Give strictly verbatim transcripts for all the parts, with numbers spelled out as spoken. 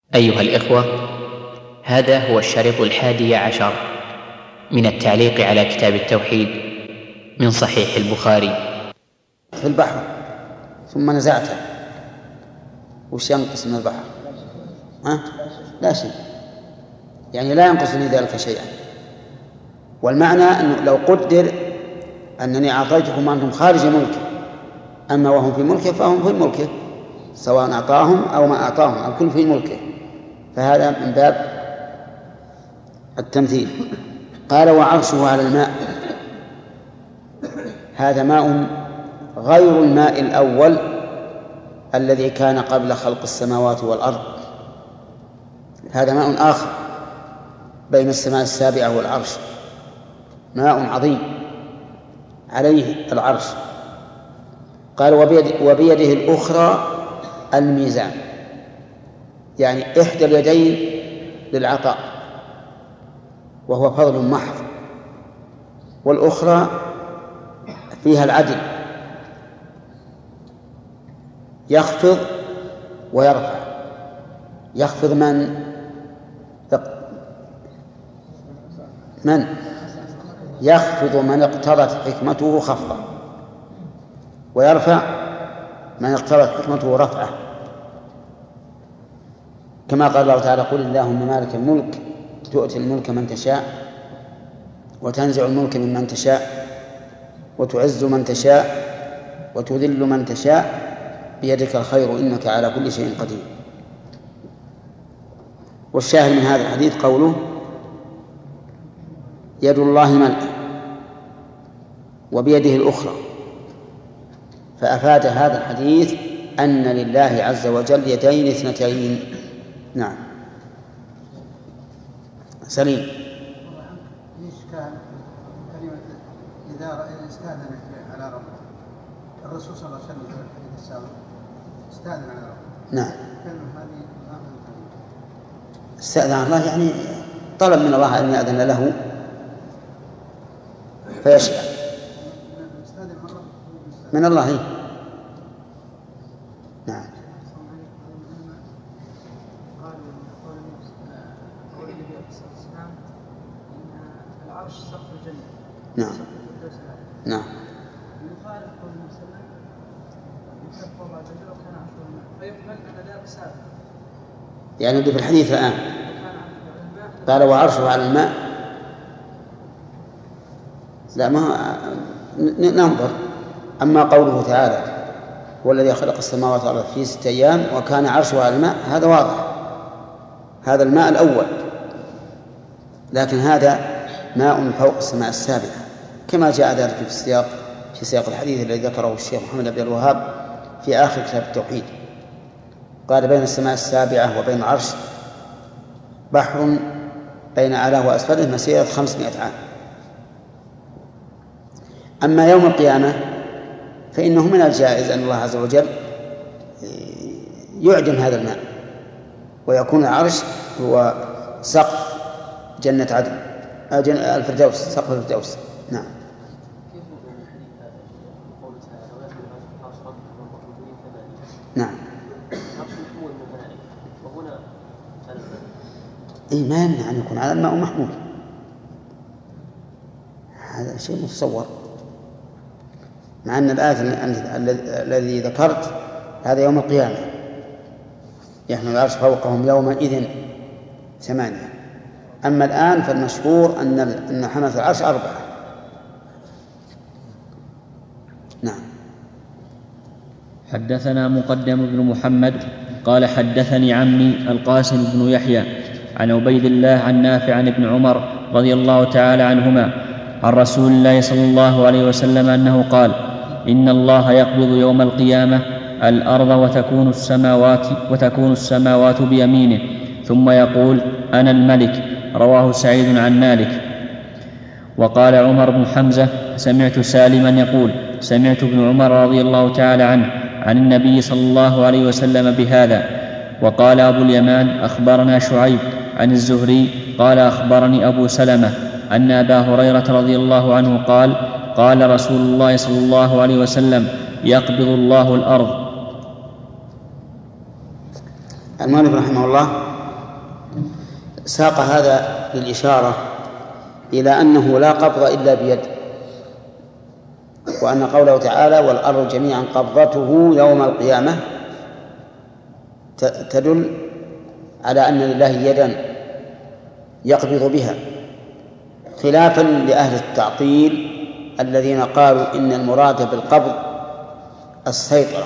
أيها الإخوة، هذا هو الشريط الحادي عشر من التعليق على كتاب التوحيد من صحيح البخاري. في البحر ثم نزعته، وش ينقص من البحر؟ أه؟ لا شيء، يعني لا ينقص من ذلك شيئا. والمعنى أنه لو قدر أنني أعطيتكم وأنتم خارج ملكه، أما وهم في ملكه فهم في ملكه، سواء أعطاهم أو ما أعطاهم، الكل في ملكه، فهذا من باب التمثيل. قال وعرشه على الماء، هذا ماء غير الماء الأول الذي كان قبل خلق السماوات والأرض، هذا ماء آخر بين السماء السابعة والعرش، ماء عظيم عليه العرش. قال وبيد وبيده الأخرى الميزان، يعني إحدى اليدين للعطاء وهو فضل محض، والأخرى فيها العدل، يخفض ويرفع. يخفض من من يخفض من اقتضت حكمته خفضا، ويرفع من اقتضت حكمته رفعه، كما قال الله تعالى قل اللهم مالك الملك تؤتي الملك من تشاء وتنزع الملك ممن تشاء وتعز من تشاء وتذل من تشاء بيدك الخير إنك على كل شيء قدير. والشاهد من هذا الحديث قوله يد الله ملك وبيده الأخرى، فأفاد هذا الحديث أن لله عز وجل يدين اثنتين. نعم سليم. إذا استأذن على ربه الرسول صلى الله عليه وسلم في الحديث السابق استأذن على ربه. نعم استأذن الله يعني طلب من الله أن يأذن له فيشفع من الله. نعم نعم نعم يعني في الحديث الآن قال وعرشه على الماء، لا ما ننظر. أما قوله تعالى هو الذي خلق السماوات والأرض في ستة أيام وكان عرشه على الماء، هذا واضح، هذا الماء الأول، لكن هذا ماء فوق السماء السابعة كما جاء ذلك في السياق في سياق الحديث الذي ذكره الشيخ محمد بن الوهاب في آخر كتاب التوحيد. قال بين السماء السابعة وبين العرش بحر بين أعلاه وأسفله مسيرة خمسمائة عام. أما يوم القيامة فإنه من الجائز أن الله عز وجل يعدم هذا الماء ويكون العرش هو سقف جنة عدن الفردوس، سقف الفردوس. نعم نعم إيه ما يمنع أن يكون على الماء محمول، هذا شيء متصور، مع أن الآية الذي ذكرت هذا يوم القيامة يحمل العرش فوقهم يومئذ ثمانية. أما الآن فالمشهور أن أن حملة العرش أربعة. نعم. حدثنا مقدم بن محمد قال حدثني عمي القاسم بن يحيى عن عبيد الله عن نافع عن ابن عمر رضي الله تعالى عنهما عن رسول الله صلى الله عليه وسلم أنه قال إن الله يقبض يوم القيامة الأرض وتكون السماوات وتكون السماوات بيمينه ثم يقول أنا الملك. رواه سعيد عن مالك. وقال عمر بن حمزة سمعت سالما يقول سمعت ابن عمر رضي الله تعالى عنه عن النبي صلى الله عليه وسلم بهذا. وقال أبو اليمان أخبرنا شعيب عن الزهري قال أخبرني أبو سلمة أن أبا هريرة رضي الله عنه قال قال رسول الله صلى الله عليه وسلم يقبض الله الأرض. المؤلف رحمه الله ساق هذا للإشارة إلى أنه لا قبض إلا بيد، وأن قوله تعالى والأرض جميعا قبضته يوم القيامة تدل على أن لله يدا يقبض بها، خلافا لأهل التعطيل الذين قالوا إن المراد بالقبض السيطرة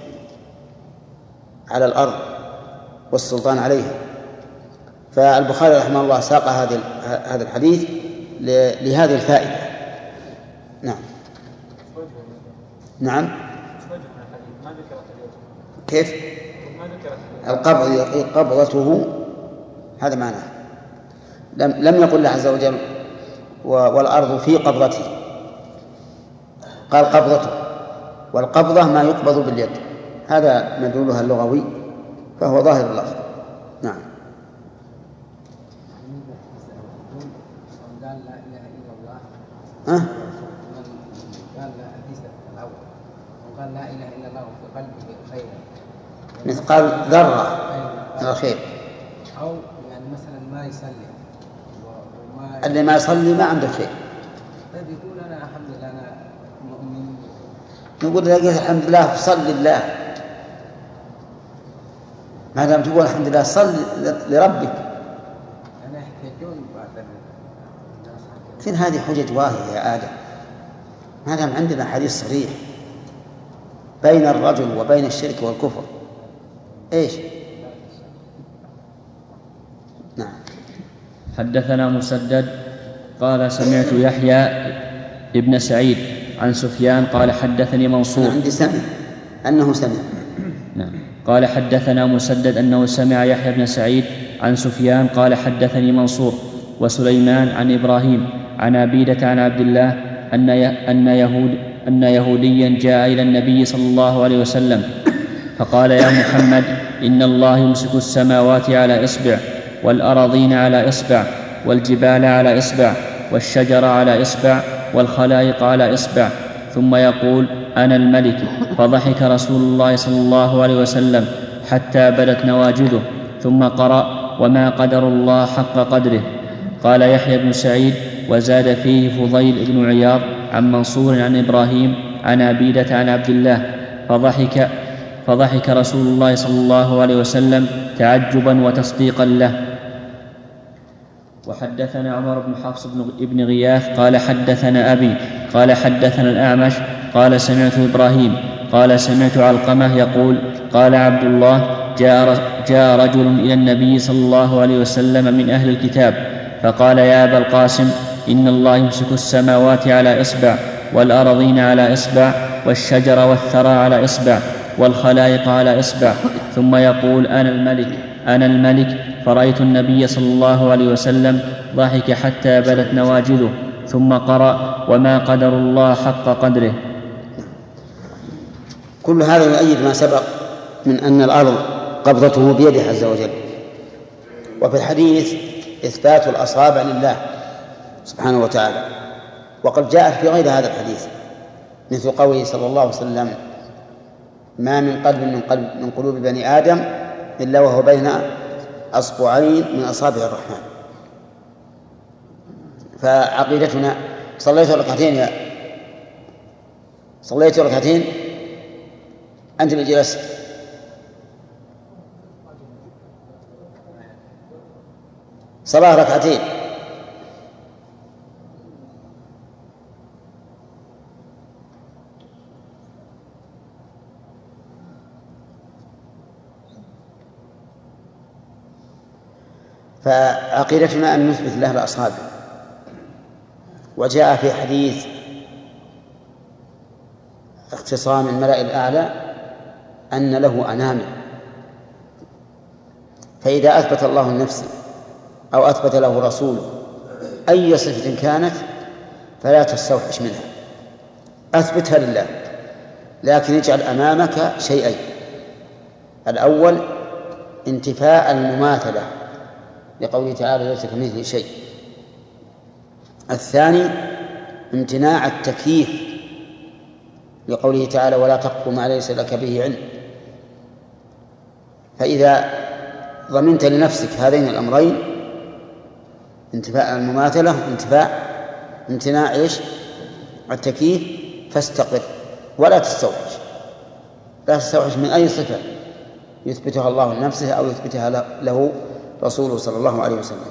على الأرض والسلطان عليها. فالبخاري رحمه الله ساق هذا الحديث لهذه الفائدة. نعم نعم كيف القبض قبضته هذا معناه، لم لم يقل الله عز وجل والأرض في قبضته، قال قبضته، والقبضة ما يقبض باليد، هذا مدلولها اللغوي فهو ظاهر اللفظ. نعم. ها؟ قال لا إله إلا الله في قلبه خيرا، مثقال ذرة من الخير، أو يعني مثلا ما يصلي وما اللي ما يصلي ما عنده خير. طيب يقول أنا الحمد لله أنا مؤمن، نقول لك الحمد لله صل لله، ما دام تقول الحمد لله صل لربك. أنا يحتاجون بعد الناس كل هذه حجج واهية يا آدم، ما دام عندنا حديث صريح بين الرجل وبين الشرك والكفر. ايش؟ نعم. حدثنا مسدد قال سمعت يحيى ابن سعيد عن سفيان قال حدثني منصور. عندي سمع أنه سمع. نعم. قال حدثنا مسدد أنه سمع يحيى بن سعيد عن سفيان قال حدثني منصور وسليمان عن إبراهيم عن عبيدة عن عبد الله أن أن يهود أن يهوديا جاء إلى النبي صلى الله عليه وسلم فقال يا محمد إن الله يمسك السماوات على إصبع والأراضين على إصبع والجبال على إصبع والشجر على إصبع والخلائق على إصبع ثم يقول أنا الملك. فضحك رسول الله صلى الله عليه وسلم حتى بدت نواجذه ثم قرأ وما قدر الله حق قدره. قال يحيى بن سعيد وزاد فيه فضيل بن عياض عن منصور عن إبراهيم عن عبيدة عن عبد الله فضحك فضحك رسول الله صلى الله عليه وسلم تعجبا وتصديقا له. وحدثنا عمر بن حفص بن غياث قال حدثنا أبي قال حدثنا الأعمش قال سمعت إبراهيم قال سمعت علقمة يقول قال عبد الله جاء, جاء رجل إلى النبي صلى الله عليه وسلم من أهل الكتاب فقال يا أبا القاسم إن الله يمسك السماوات على إصبع والأراضين على إصبع والشجر والثرى على إصبع والخلائق على إصبع ثم يقول أنا الملك أنا الملك. فرأيت النبي صلى الله عليه وسلم ضحك حتى بدت نواجذه ثم قرأ وما قدر الله حق قدره. كل هذا يؤيد ما سبق من أن الأرض قبضته بيده عز وجل. وفي الحديث إثبات الأصابع لله سبحانه وتعالى، وقد جاءت في غير هذا الحديث مثل قوله صلى الله عليه وسلم ما من قلب من, قلب من قلوب بني آدم إلا وهو بين أصبعين من أصابع الرحمن. فعقيدتنا صليت ركعتين يا صليت ركعتين أنت اللي جلست صلاة ركعتين فعقيدتنا أن نثبت له الأصابع. وجاء في حديث اختصام الملأ الأعلى أن له أنامل، فإذا أثبت الله لنفسه أو أثبت له رسوله أي صفة كانت فلا تستوحش منها، أثبتها لله، لكن اجعل أمامك شيئين: الأول انتفاء المماثلة لقوله تعالى ليس كمثله شيء، الثاني امتناع التكييف لقوله تعالى ولا تقف ما ليس لك به علم. فإذا ضمنت لنفسك هذين الأمرين انتفاء المماثلة انتفاء امتناع إيش التكييف، فاستقر ولا تستوحش، لا تستوحش من أي صفة يثبتها الله لنفسه أو يثبتها له رسوله صلى الله عليه وسلم.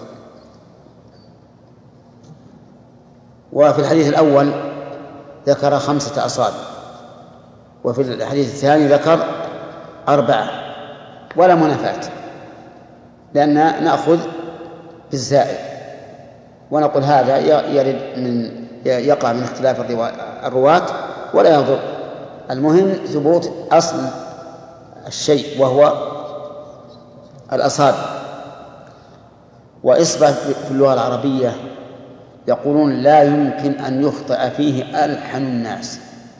وفي الحديث الأول ذكر خمسة أصابع، وفي الحديث الثاني ذكر أربعة، ولا منافاة، لأن نأخذ بالزائد ونقول هذا يرد من يقع من اختلاف الرواة ولا يضر، المهم ثبوت أصل الشيء وهو الأصابع. وإصبع في اللغة العربية يقولون لا يمكن أن يخطئ فيه ألحن الناس،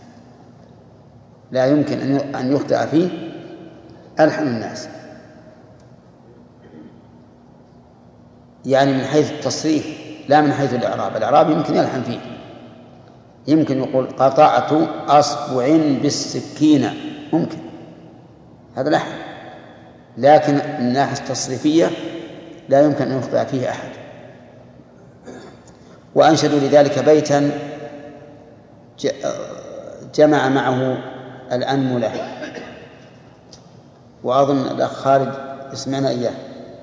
لا يمكن أن يخطئ فيه ألحن الناس، يعني من حيث التصريف لا من حيث الإعراب. الإعراب يمكن يلحن فيه، يمكن يقول قطعت أصبع بالسكينة، ممكن هذا لحن، لكن من الناحية التصريفية لا يمكن أن يخطئ فيه أحد. وأنشدوا لذلك بيتا جمع معه الأنملة، وأظن الأخ خالد يسمعنا إياه.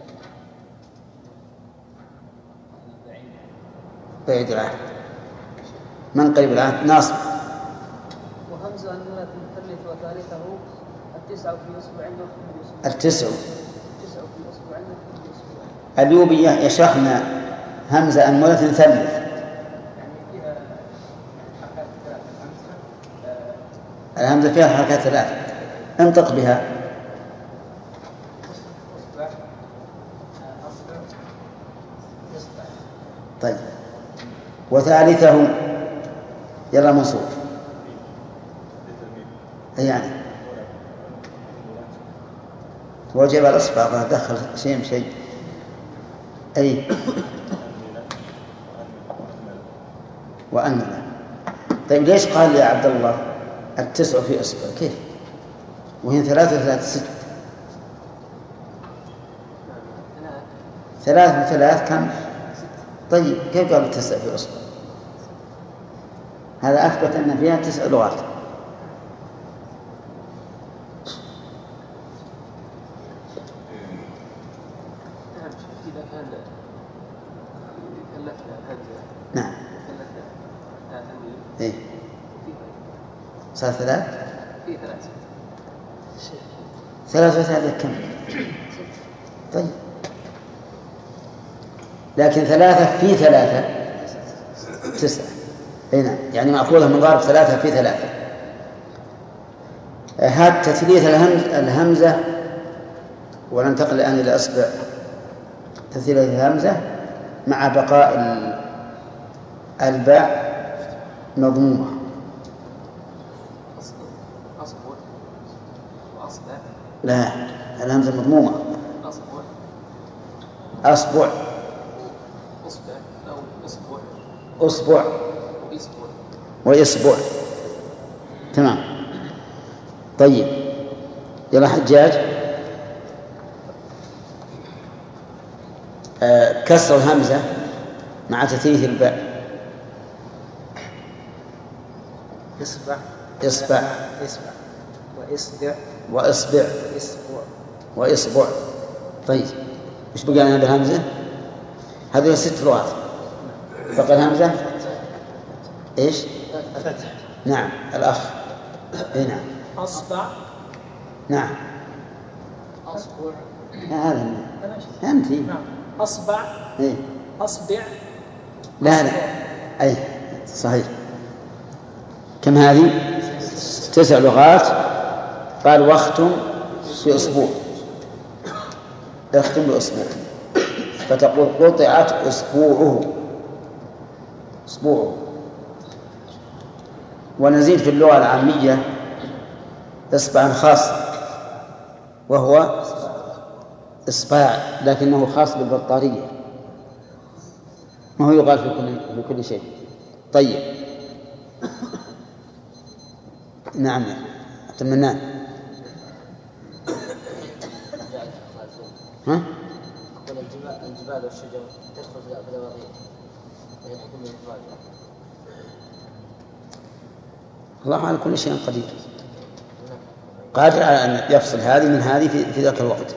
بعيد العهد من قريب العهد ناصر. وهمزة أنها تثلث وثالثه التسع في أسبوع التسع التسع في أسبوع اليوبي يشرحنا همزة أنملة ثلث، يعني فيها حركات ثلاث. الهمزة فيها حركات ثلاث، انطق بها. طيب وثالثه يلا منصور يعني وجب الأصبع دخل شيء بشيء. أي وأنملة. طيب ليش قال يا عبد الله التسع في أصبع؟ كيف وهي ثلاثة ثلاثة ست؟ ثلاث وثلاث كم؟ طيب كيف قال التسع في أصبع؟ هذا أثبت أن فيها تسع لغات. نعم. إيه. صار ثلاث. في ثلاث. ثلاث وثلاثة كم؟ طيب. لكن ثلاثة في ثلاثة تسعة. هنا يعني مأخوذة من ضارب ثلاثة في ثلاثة. هذا تثليث الهمزة، وننتقل الآن إلى أصبع. تثليث الهمزة مع بقاء الباء مضمومة. أصبع وأصبع. لا الهمزة مضمومة. أصبع. أصبع. أصبع أو أصبع. أصبع. وإصبع. وإصبع. تمام. طيب يلا حجاج. آه كسر الهمزة مع تثليث الباء. إصبع. إصبع. إصبع. وإصبع. وإصبع. وإصبع. وإصبع. طيب إيش بقى لنا بالهمزة؟ هذه ست لغات. بقى الهمزة إيش؟ فتح. نعم الأخ. إيه نعم. أصبع. نعم. أصبع. هذا أنت. نعم. أصبع. إيه. أصبع. لا لا أي صحيح. كم هذه؟ تسع لغات. قال واختم بأسبوع. اختم بأسبوع فتقول قطعت أسبوعه. أسبوعه. ونزيد في اللغة العامية إصبعا خاص وهو إصبع، لكنه خاص بالبطارية، ما هو يقال في كل في كل شيء. طيب نعم عبد المنان. ها؟ الجبال والشجر تدخل في الأراضي الحكم الإفراد. الله على كل شيء قدير، قادر على أن يفصل هذه من هذه في ذاك الوقت.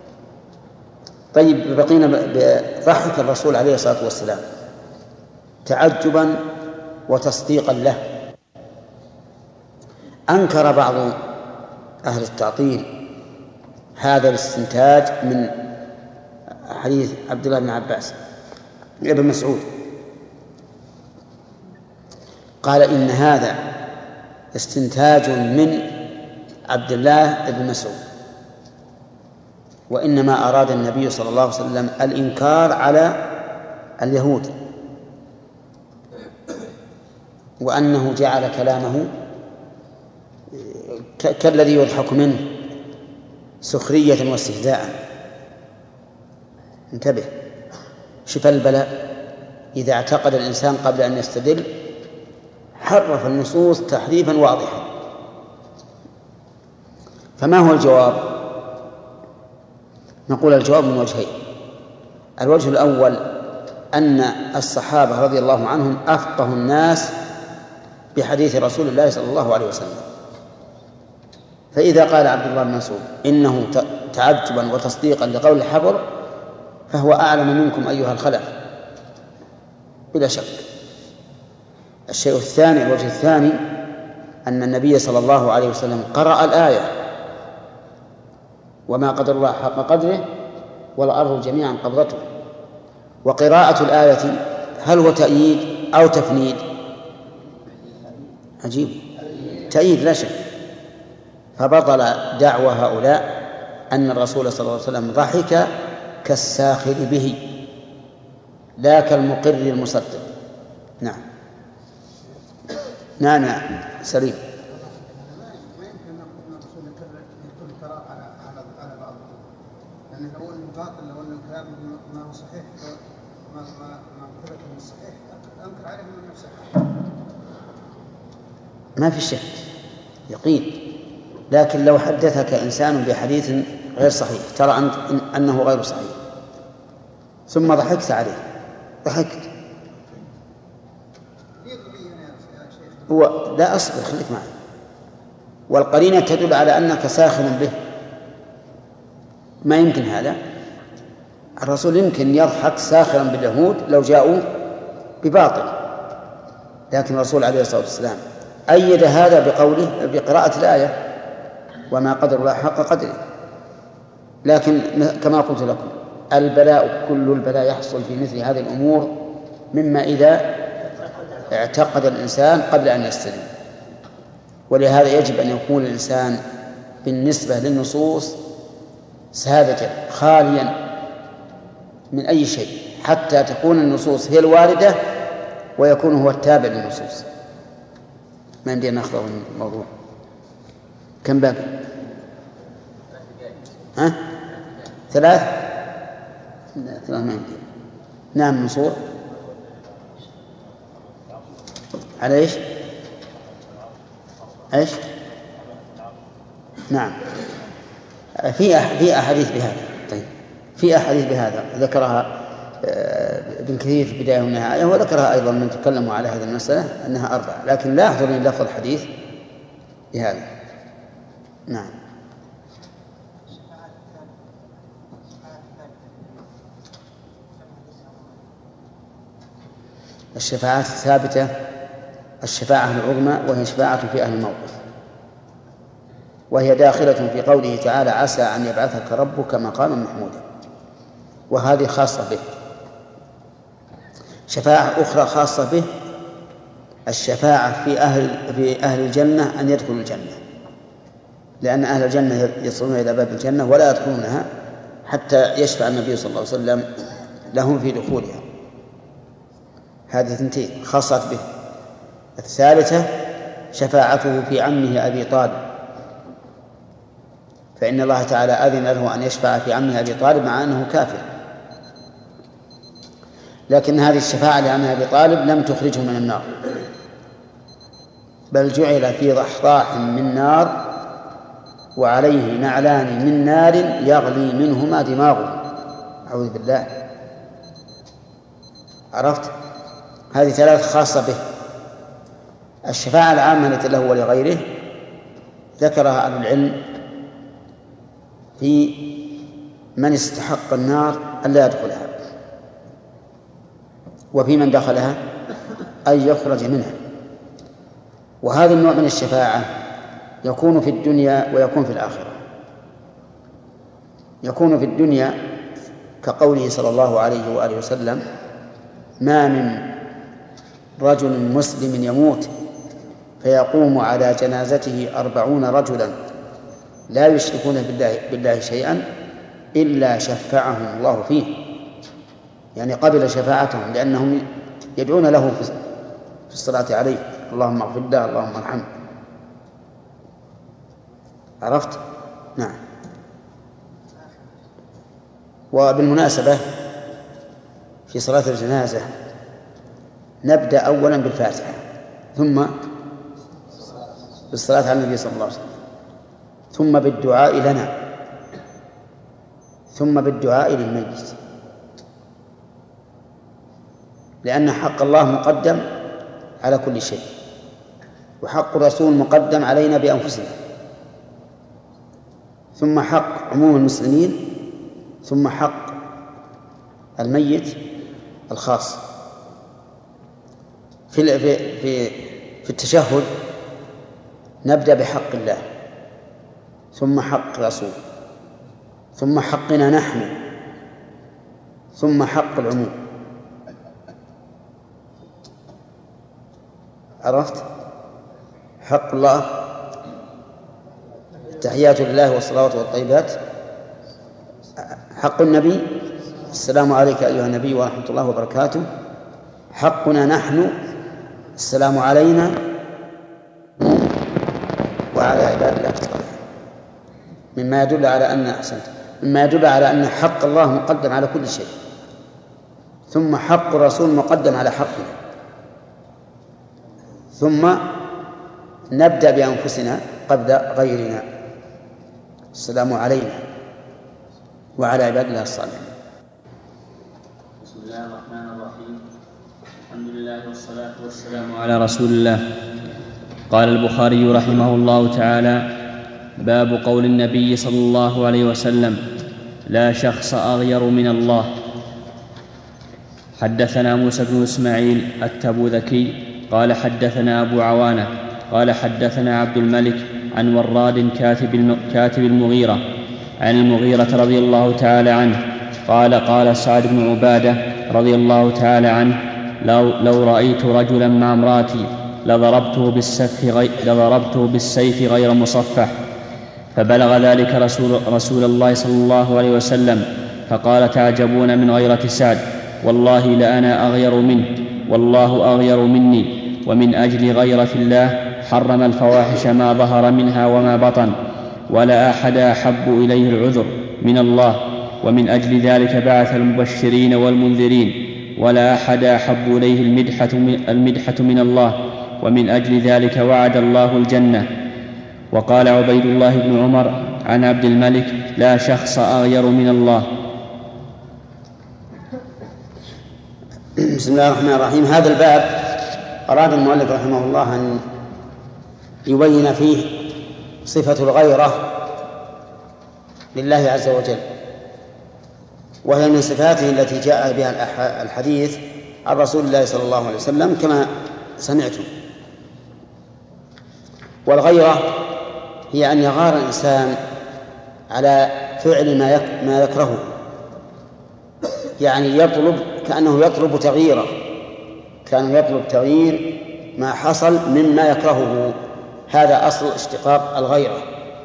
طيب، بقينا بضحك الرسول عليه الصلاة والسلام تعجبا وتصديقا له. أنكر بعض أهل التعطيل هذا الاستنتاج من حديث عبد الله بن عباس ابن مسعود، قال إن هذا استنتاج من عبد الله بن مسعود، وإنما أراد النبي صلى الله عليه وسلم الإنكار على اليهود، وأنه جعل كلامه كالذي يضحك منه سخرية واستهزاء. انتبه، شوف البلاء إذا اعتقد الإنسان قبل أن يستدل حرف النصوص تحريفا واضحا. فما هو الجواب؟ نقول الجواب من وجهين. الوجه الأول أن الصحابة رضي الله عنهم أفقه الناس بحديث رسول الله صلى الله عليه وسلم، فإذا قال عبد الله بن مسعود إنه تعجبا وتصديقا لقول الحبر فهو أعلم منكم أيها الخلف بلا شك. الشيء الثاني، الوجه الثاني، أن النبي صلى الله عليه وسلم قرأ الآية وما قدر الله حق قدره والأرض جميعا قبضته، وقراءة الآية هل هو تأييد أو تفنيد؟ عجيب، تأييد لا شك. فبطل دعوى هؤلاء أن الرسول صلى الله عليه وسلم ضحك كالساخر به لا كالمقر المصدق. نعم نعم نعم سليم. ما يمكن أن الرسول يكون القراءة على على بعض، لأن لو أن الباطل لو أن الكلام ما هو صحيح ما ما ما ثبت من الصحيح أنكر عليه من نفسه. ما في شك يقين، لكن لو حدثك إنسان بحديث غير صحيح ترى أنت أنه غير صحيح ثم ضحكت عليه، ضحكت هو لا أصبر خليك معي، والقرينة تدل على أنك ساخر به. ما يمكن هذا، الرسول يمكن يضحك ساخرا باليهود لو جاءوا بباطل، لكن الرسول عليه الصلاة والسلام أيد هذا بقوله بقراءة الآية وما قدر الله حق قدره. لكن كما قلت لكم البلاء كل البلاء يحصل في مثل هذه الأمور مما إذا اعتقد الإنسان قبل أن يستلم. ولهذا يجب أن يكون الإنسان بالنسبة للنصوص ساذجا خاليا من أي شيء حتى تكون النصوص هي الواردة ويكون هو التابع للنصوص. ما عندي ناخذ من الموضوع. كم باقي؟ ها؟ ثلاث؟ ثلاث ما عندي. نعم منصور. على ايش؟ ايش؟ نعم في في احاديث بهذا. طيب في احاديث بهذا ذكرها ابن كثير في بداية والنهاية، وذكرها أيضا من تكلموا على هذه المسألة أنها أربعة، لكن لا أحضر لفظ الحديث بهذا. نعم. الشفاعات الثابتة الشفاعة العظمى وهي شفاعة في أهل الموقف، وهي داخلة في قوله تعالى عسى أن يبعثك ربك مقاما محمودا، وهذه خاصة به. شفاعة أخرى خاصة به الشفاعة في أهل في أهل الجنة أن يدخلوا الجنة، لأن أهل الجنة يصلون إلى باب الجنة ولا يدخلونها حتى يشفع النبي صلى الله عليه وسلم لهم في دخولها. هذه ثنتين خاصة به. الثالثة شفاعته في عمه أبي طالب، فإن الله تعالى أذن له أن يشفع في عمه أبي طالب مع أنه كافر، لكن هذه الشفاعة لعمه أبي طالب لم تخرجه من النار، بل جعل في ضحضاح من نار وعليه نعلان من نار يغلي منهما دماغه. أعوذ بالله. عرفت؟ هذه ثلاث خاصة به. الشفاعة العامة التي له ولغيره ذكرها أهل العلم في من استحق النار ألا يدخلها، وفي من دخلها أن يخرج منها. وهذا النوع من الشفاعة يكون في الدنيا ويكون في الآخرة. يكون في الدنيا كقوله صلى الله عليه وآله وسلم: ما من رجل مسلم يموت فيقوم على جنازته أربعون رجلا لا يشركون بالله, بالله شيئا إلا شفعهم الله فيه، يعني قبل شفاعتهم لأنهم يدعون له في الصلاة عليه: اللهم اغفر له، اللهم ارحمه. عرفت؟ نعم. وبالمناسبة في صلاة الجنازة نبدأ أولا بالفاتحة، ثم بالصلاة على النبي صلى الله عليه وسلم، ثم بالدعاء لنا، ثم بالدعاء للميت، لأن حق الله مقدم على كل شيء، وحق الرسول مقدم علينا بأنفسنا، ثم حق عموم المسلمين، ثم حق الميت الخاص. في في في التشهد نبدأ بحق الله، ثم حق الرسول، ثم حقنا نحن، ثم حق العموم. عرفت؟ حق الله التحيات لله والصلوات والطيبات، حق النبي السلام عليك أيها النبي ورحمة الله وبركاته، حقنا نحن السلام علينا وعلى عباد الله الصالحين، مما يدل على أن أحسنت مما يدل على أن حق الله مقدم على كل شيء، ثم حق الرسول مقدم على حقنا، ثم نبدأ بأنفسنا قبل غيرنا: السلام علينا وعلى عباد الله الصالحين. بسم الله الرحمن الرحيم. الحمد لله والصلاة والسلام على رسول الله. قال البخاري رحمه الله تعالى: باب قول النبي صلى الله عليه وسلم: لا شخص أغير من الله. حدثنا موسى بن إسماعيل التبوذكي قال حدثنا أبو عوانة قال حدثنا عبد الملك عن وراد كاتب كاتب المغيرة عن المغيرة رضي الله تعالى عنه قال: قال سعد بن عبادة رضي الله تعالى عنه: لو, لو رأيت رجلا مع امرأتي لضربته بالسيف غير, لضربته بالسيف غير مصفح. فبلغ ذلك رسول, رسول الله صلى الله عليه وسلم فقال: تعجبون من غيرة سعد، والله لأنا أغير منه، والله أغير مني، ومن أجل غيرة الله حرم الفواحش ما ظهر منها وما بطن، ولا أحد أحب إليه العذر من الله، ومن أجل ذلك بعث المبشرين والمنذرين، ولا أحد أحب إليه المدحة من, المدحة من الله، ومن أجل ذلك وعد الله الجنة. وقال عبيد الله بن عمر عن عبد الملك: لا شخص أغير من الله. بسم الله الرحمن الرحيم. هذا الباب أراد المؤلف رحمه الله أن يبين فيه صفة الغيرة لله عز وجل، وهي من صفاته التي جاء بها الحديث عن رسول الله صلى الله عليه وسلم كما سمعتم. والغيرة هي أن يغار الإنسان على فعل ما يكرهه، يعني يطلب كأنه يطلب تغييره، كان يطلب تغيير ما حصل مما يكرهه. هذا أصل اشتقاق الغيرة،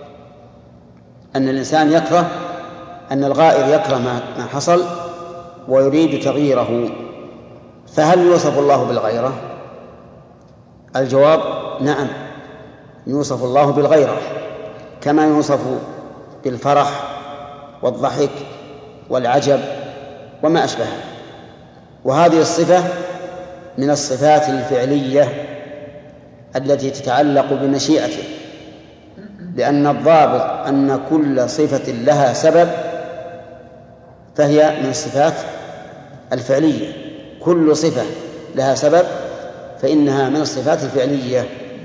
أن الإنسان يكره، أن الغائر يكره ما حصل ويريد تغييره. فهل يوصف الله بالغيرة؟ الجواب: نعم، يوصف الله بالغيرة كما يوصف بالفرح والضحك والعجب وما أشبهه. وهذه الصفة من الصفات الفعلية التي تتعلق بمشيئته، لأن الضابط أن كل صفة لها سبب، فهي من الصفات الفعلية. كل صفة لها سبب فإنها من الصفات الفعلية.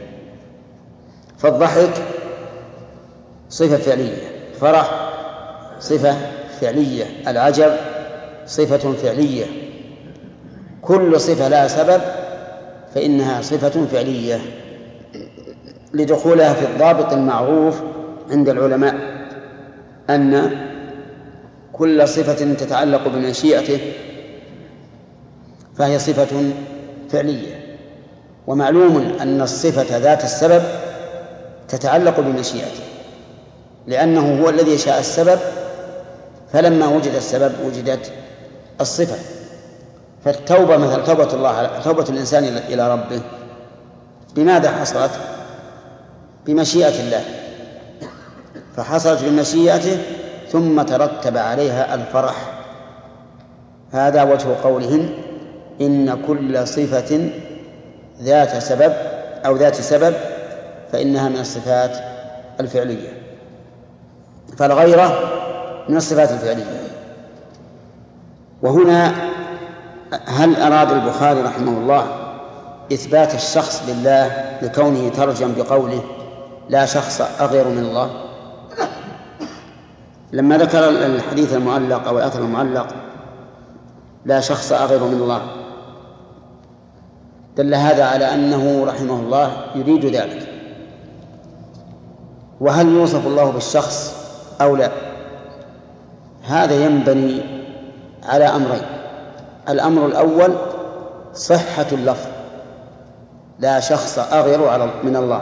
فالضحك صفة فعلية، الفرح صفة فعلية، العجب صفة فعلية. كل صفة لها سبب فإنها صفة فعلية لدخولها في الضابط المعروف عند العلماء أن كل صفة تتعلق بمشيئته فهي صفة فعلية. ومعلوم أن الصفة ذات السبب تتعلق بمشيئته، لأنه هو الذي شاء السبب، فلما وجد السبب وجدت الصفة. فالتوبة مثل توبة الله، توبة الإنسان إلى ربه بماذا حصلت؟ بمشيئة الله، فحصلت بمشيئته ثم ترتب عليها الفرح. هذا وجه قولهم إن كل صفة ذات سبب أو ذات سبب فإنها من الصفات الفعلية. فالغيرة من الصفات الفعلية. وهنا هل أراد البخاري رحمه الله إثبات الشخص لله لكونه ترجم بقوله لا شخص أغير من الله؟ لما ذكر الحديث المعلق أو الأثر المعلق لا شخص أغير من الله دل هذا على أنه رحمه الله يريد ذلك. وهل يوصف الله بالشخص أو لا؟ هذا ينبني على أمرين. الأمر الأول صحة اللفظ لا شخص أغير من الله،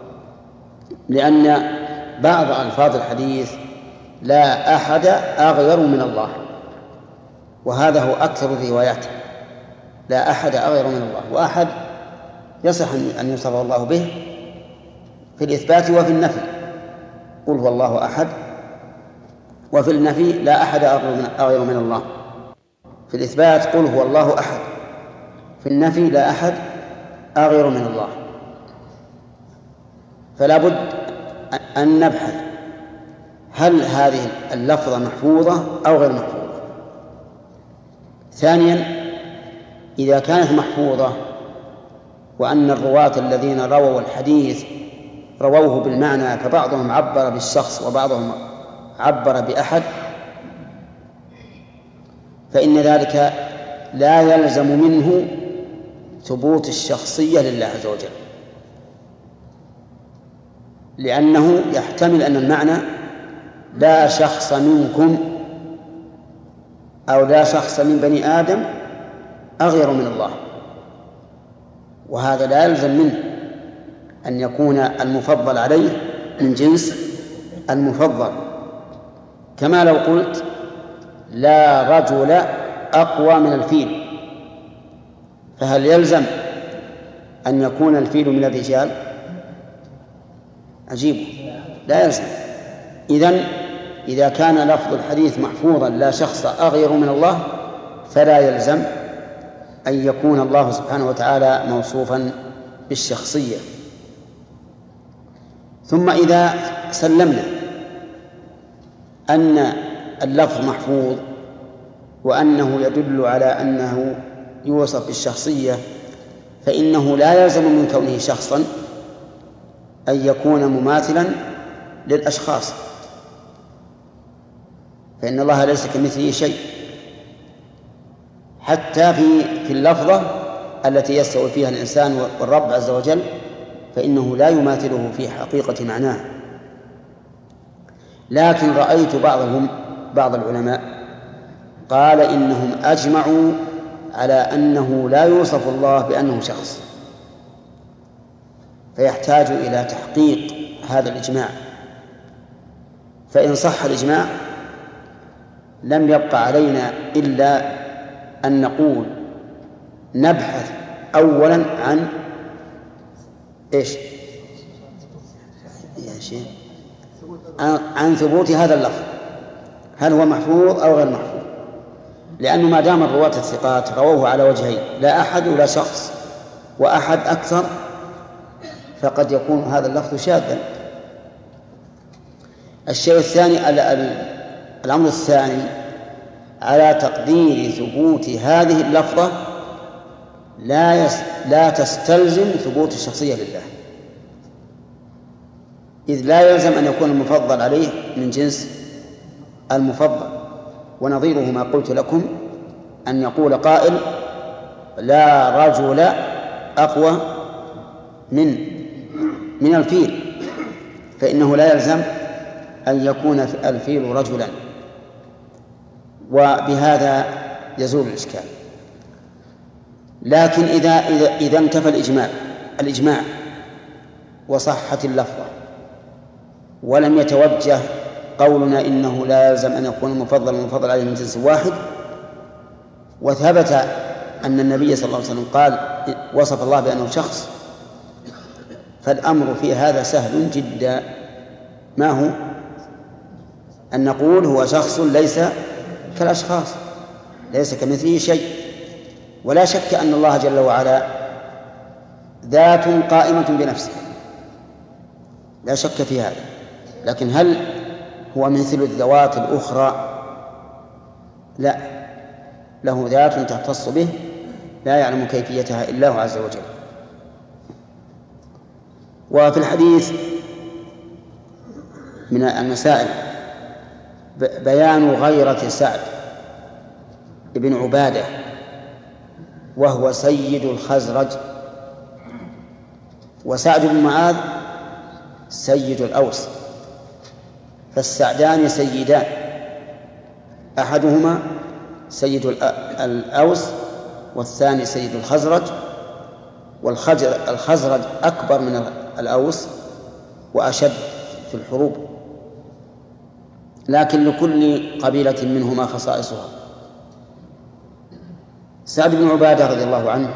لأن بعض ألفاظ الحديث لا أحد أغير من الله، وهذا هو أكثر الروايات، لا أحد أغير من الله. وأحد يصح أن يوصف الله به في الإثبات وفي النفي، قل هو الله أحد، وفي النفي لا أحد أغير من الله. في الإثبات قل هو الله أحد، في النفي لا أحد أغير من الله. فلا بد أن نبحث هل هذه اللفظة محفوظة أو غير محفوظة. ثانيا إذا كانت محفوظة وأن الرواة الذين رووا الحديث رووه بالمعنى، فبعضهم عبر بالشخص وبعضهم عبر بأحد، فإن ذلك لا يلزم منه ثبوت الشخصية لله عز وجل، لأنه يحتمل أن المعنى لا شخص منكم أو لا شخص من بني آدم أغير من الله، وهذا لا يلزم منه أن يكون المفضل عليه من جنس المفضل. كما لو قلت لا رجل أقوى من الفيل، فهل يلزم أن يكون الفيل من الرجال؟ عجيب، لا يلزم. إذن إذا كان لفظ الحديث محفوظا لا شخص أغير من الله فلا يلزم أن يكون الله سبحانه وتعالى موصوفا بالشخصية. ثم إذا سلمنا أن اللفظ محفوظ وأنه يدل على أنه يوصف بالشخصية، فإنه لا يلزم من كونه شخصا أن يكون مماثلا للأشخاص، فإن الله ليس كمثله شيء. حتى في في اللفظة التي يستوي فيها الإنسان والرب عز وجل فإنه لا يماثله في حقيقة معناه. لكن رأيت بعضهم بعض العلماء قال إنهم أجمعوا على أنه لا يوصف الله بأنه شخص، فيحتاج إلى تحقيق هذا الإجماع. فإن صح الإجماع لم يبقى علينا إلا أن نقول نبحث أولا عن إيش؟ يا شيخ عن ثبوت هذا اللفظ، هل هو محفوظ أو غير محفوظ؟ لأنه ما دام الرواة الثقات رووه على وجهين، لا أحد ولا شخص وأحد أكثر، فقد يكون هذا اللفظ شاذا. الشيء الثاني الأمر الثاني على تقدير ثبوت هذه اللفظة لا يس لا تستلزم ثبوت الشخصية لله، إذ لا يلزم أن يكون المفضل عليه من جنس المفضل. ونظيره ما قلت لكم أن يقول قائل لا رجل أقوى من من الفيل، فإنه لا يلزم أن يكون الفيل رجلا، وبهذا يزول الإشكال. لكن إذا إذا إذا انتفى الإجماع الإجماع وصحت اللفظة ولم يتوجه قولنا إنه لا يلزم أن يكون المفضل المفضل عليه من جنس واحد، وثبت أن النبي صلى الله عليه وسلم قال وصف الله بأنه شخص، فالأمر في هذا سهل جدا. ما هو؟ أن نقول هو شخص ليس كالأشخاص، ليس كمثله شيء. ولا شك أن الله جل وعلا ذات قائمة بنفسه، لا شك في هذا، لكن هل هو مثل الذوات الأخرى؟ لا، له ذات تختص به لا يعلم كيفيتها إلا هو عز وجل. وفي الحديث من المسائل بيان غيرة سعد بن عبادة وهو سيد الخزرج، وسعد بن معاذ سيد الأوس، فالسعدان سيدان، أحدهما سيد الأوس والثاني سيد الخزرج، والخزرج أكبر من الأوس وأشد في الحروب، لكن لكل قبيلة منهما خصائصها. سعد بن عبادة رضي الله عنه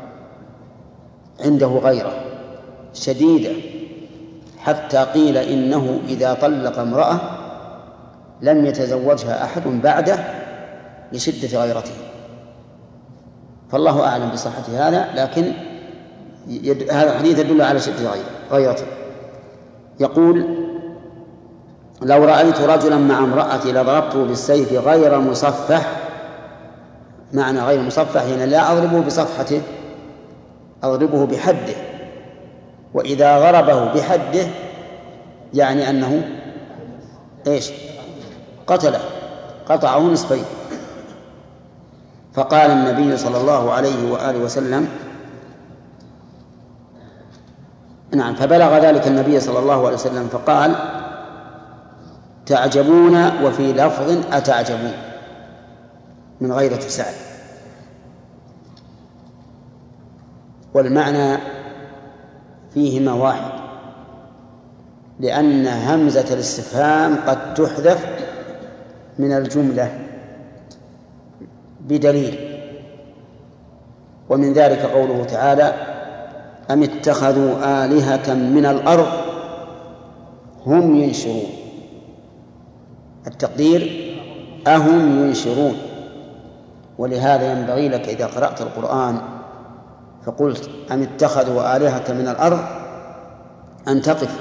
عنده غيرة شديدة، حتى قيل إنه إذا طلق امرأة لم يتزوجها أحد بعده لشدة غيرته، فالله أعلم بصحة هذا، لكن يد... هذا الحديث يدل على شدة غيرته. يقول لو رأيت رجلا مع امرأتي لضربته بالسيف غير مصفح. معنى غير مصفح يعني لا أضربه بصفحته، أضربه بحده، وإذا ضربه بحده يعني أنه إيش؟ قتله، قطعه نصفين. فقال النبي صلى الله عليه وآله وسلم نعم فبلغ ذلك النبي صلى الله عليه وسلم فقال تعجبون، وفي لفظ أتعجبون، من غيرة سعد. والمعنى فيهما واحد، لأن همزة الاستفهام قد تحذف من الجملة بدليل، ومن ذلك قوله تعالى أم اتخذوا آلهة من الأرض هم ينشرون، التقدير أهم ينشرون. ولهذا ينبغي لك إذا قرأت القرآن فقلت أم اتخذوا آلهة من الأرض أن تقف،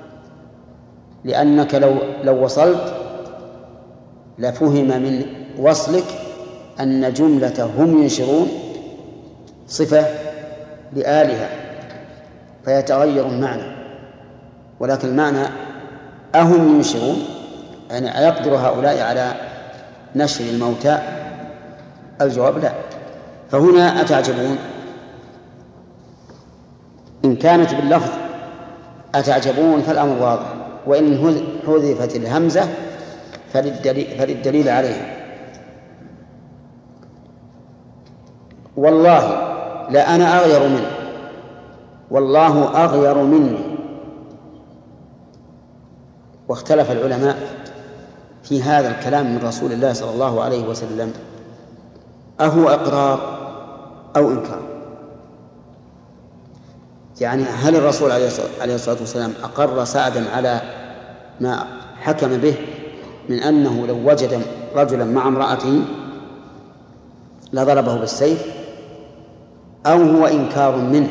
لأنك لو لو وصلت لفهم من وصلك أن جملة هم ينشرون صفة لآلهة فيتغير المعنى، ولكن المعنى أهم ينشرون يعني أيقدر هؤلاء على نشر الموتى؟ الجواب لا. فهنا أتعجبون إن كانت باللفظ أتعجبون فالأمر واضح، وإن حذفت الهمزة فللدليل, فللدليل عليها. والله لا أنا أغير منه، والله أغير مني. واختلف العلماء في هذا الكلام من رسول الله صلى الله عليه وسلم، أهو إقرار أو إنكار؟ يعني هل الرسول عليه الصلاة والسلام أقر سعدا على ما حكم به من أنه لو وجد رجلا مع امرأته لضربه بالسيف، أو هو إنكار منه؟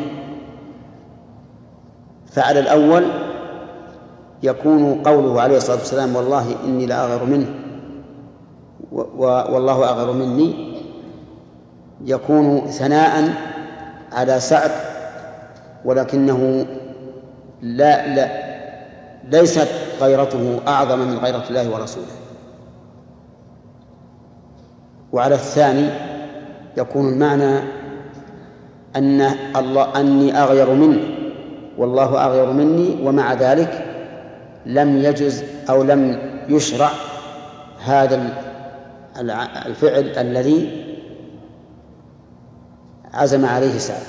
فعلى الأول يكون قوله عليه الصلاة والسلام والله إني لأغير منه والله أغير مني يكون ثناء على سعد، ولكنه لا لا ليست غيرته أعظم من غيرة الله ورسوله. وعلى الثاني يكون المعنى أن الله أني أغير منه والله أغير مني، ومع ذلك لم يجز أو لم يشرع هذا الفعل الذي عزم عليه سعد.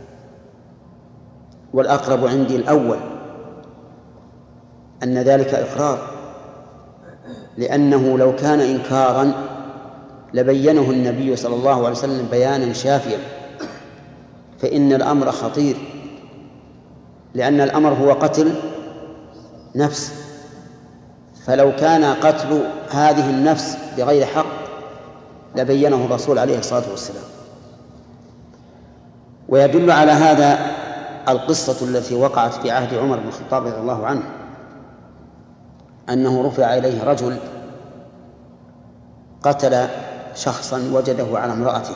والأقرب عندي الأول أن ذلك إقرار، لأنه لو كان إنكارا لبينه النبي صلى الله عليه وسلم بيانا شافيا، فإن الأمر خطير، لأن الأمر هو قتل نفس، فلو كان قتل هذه النفس بغير حق لبينه الرسول عليه الصلاة والسلام. ويدل على هذا القصة التي وقعت في عهد عمر بن الخطاب رضي الله عنه، أنه رفع إليه رجل قتل شخصا وجده على امرأته،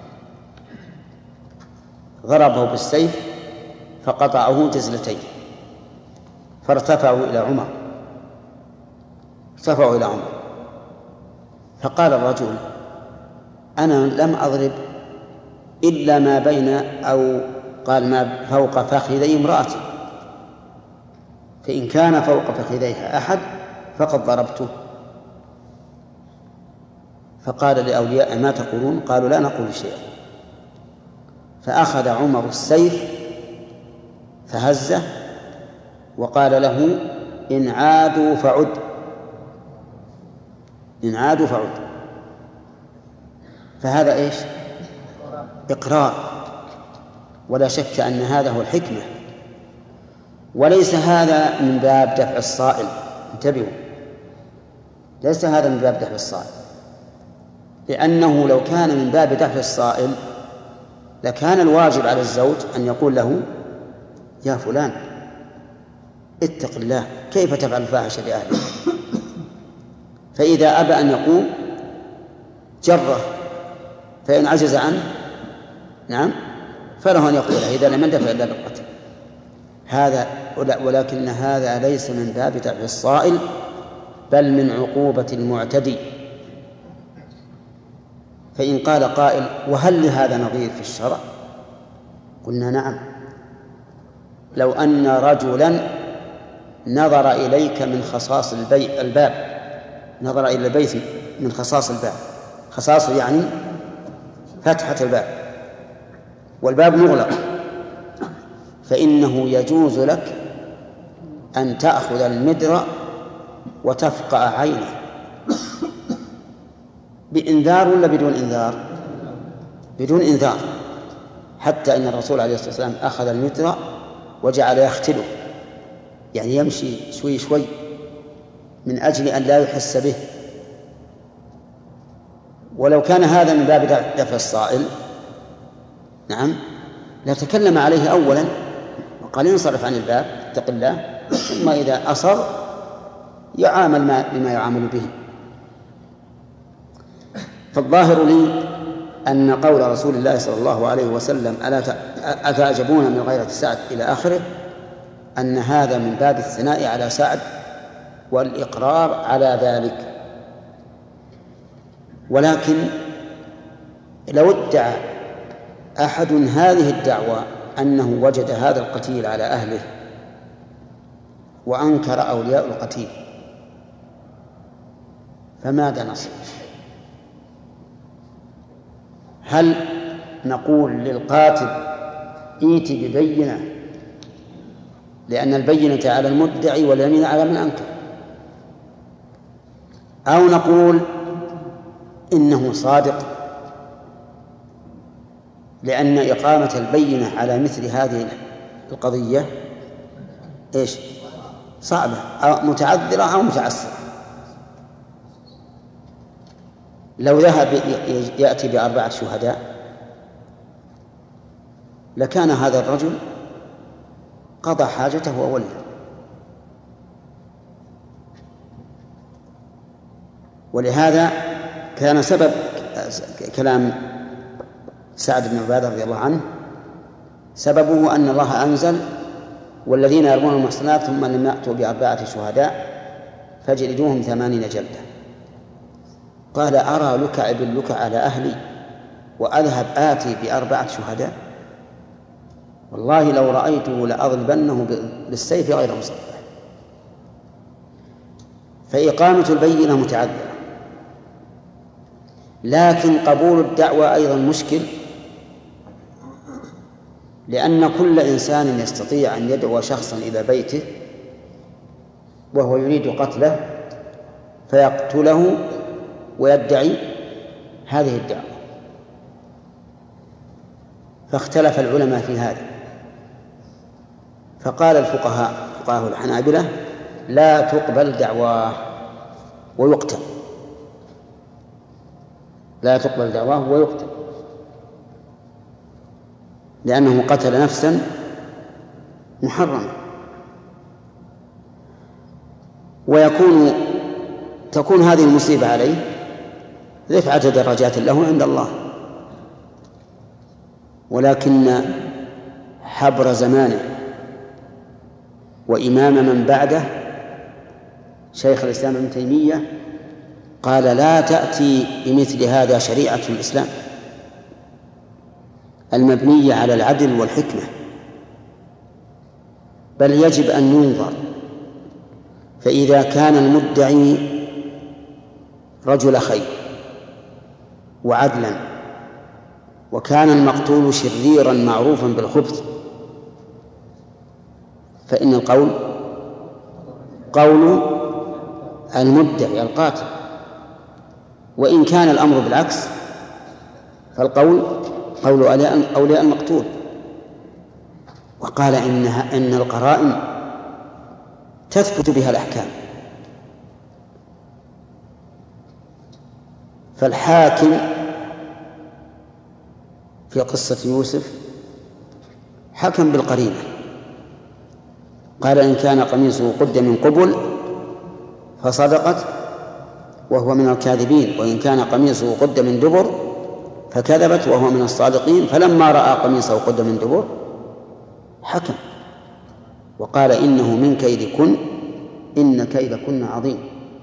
ضربه بالسيف فقطعه جزلتين، فارتفعوا إلى عمر ارتفعوا إلى عمر فقال الرجل: أنا لم أضرب إلا ما بين أو قال ما فوق فخذي امرأتي، فإن كان فوق فخذيها أحد فقد ضربته. فقال لأولياء: ما تقولون؟ قالوا: لا نقول شيئا. فأخذ عمر السيف فهزه وقال له: إن عادوا فعد، إن عادوا فعد. فهذا إيش؟ إقرار، ولا شك أن هذا هو الحكمة، وليس هذا من باب دفع الصائل. انتبهوا، ليس هذا من باب دفع الصائل، لأنه لو كان من باب دفع الصائل لكان الواجب على الزوج أن يقول له: يا فلان اتق الله، كيف تفعل الفاحشة بأهلك؟ فإذا أبى أن يقوم جره، فإن عجز عنه نعم فله أن يقوله إذا لم يندفع إلا بالقتل. هذا ولكن هذا ليس من باب دفع الصائل، بل من عقوبة المعتدي. فإن قال قائل: وهل لهذا نظير في الشرع؟ قلنا: نعم. لو أن رجلا نظر إليك من خصاص الباب، نظر إلى البيت من خصاص الباب، خصاص يعني فتحة الباب، والباب مغلق، فإنه يجوز لك أن تأخذ المدرة وتفقع عينه بإنذار ولا بدون إنذار؟ بدون إنذار، حتى أن الرسول عليه الصلاة والسلام أخذ المدرة وجعل يختله، يعني يمشي شوي شوي من أجل أن لا يحس به. ولو كان هذا من باب دفع الصائل نعم لتكلم عليه أولا وقال: انصرف عن الباب اتق الله، ثم إذا أصر يعامل ما بما يعامل به. فالظاهر لي أن قول رسول الله صلى الله عليه وسلم: ألا أتعجبون من غيرة سعد إلى آخره، أن هذا من باب الثناء على سعد والإقرار على ذلك. ولكن لو ادعى أحد هذه الدعوة أنه وجد هذا القتيل على أهله وأنكر أولياء القتيل، فماذا نصنع؟ هل نقول للقاتل: ائت ببينة، لأن البينة على المدعي واليمين على من أنكر، أو نقول إنه صادق، لأن إقامة البينة على مثل هذه القضية إيش؟ صعبة، أو متعذرة أو متعسرة. لو ذهب يأتي بأربعة شهداء لكان هذا الرجل قضى حاجته وولى. ولهذا كان سبب كلام سعد بن عبادة رضي الله عنه سببه أن الله أنزل والذين يرمون المحصنات ثم لم يأتوا بأربعة شهداء فاجلدوهم ثمانين جلدة. قال أرى لكع باللكع على أهلي وأذهب آتي بأربعة شهداء، والله لو رأيته لأضربنه بالسيف غير مصفح. فإقامة البينة متعذرة، لكن قبول الدعوة أيضا مشكل، لأن كل إنسان يستطيع أن يدعو شخصا إلى بيته وهو يريد قتله فيقتله ويدعي هذه الدعوة. فاختلف العلماء في هذا، فقال الفقهاء فقهاء الحنابلة لا تقبل دعواه ويقتل، لا تقبل دعواه ويقتل، لأنه قتل نفسا محرمة، ويكون تكون هذه المصيبة عليه رفعة درجات له عند الله. ولكن حبر زمانه وإمام من بعده شيخ الإسلام ابن تيمية قال لا تأتي بمثل هذا شريعة الإسلام المبنية على العدل والحكمة، بل يجب أن ينظر. فإذا كان المدعي رجل خير وعدلا وكان المقتول شريرا معروفا بالخبث فإن القول قول المدعي القاتل، وإن كان الأمر بالعكس فالقول قول أولياء المقتول. وقال إنها إن القرائن تثبت بها الأحكام. فالحاكم في قصة يوسف حكم بالقرينة، قال إن كان قميصه قد من قبل فصدقت وهو من الكاذبين، وإن كان قميصه قد من دبر فكذبت وهو من الصادقين. فلما رأى قميصه قد من دبر حكم وقال إنه من كيدكن إن كيدكن عظيم.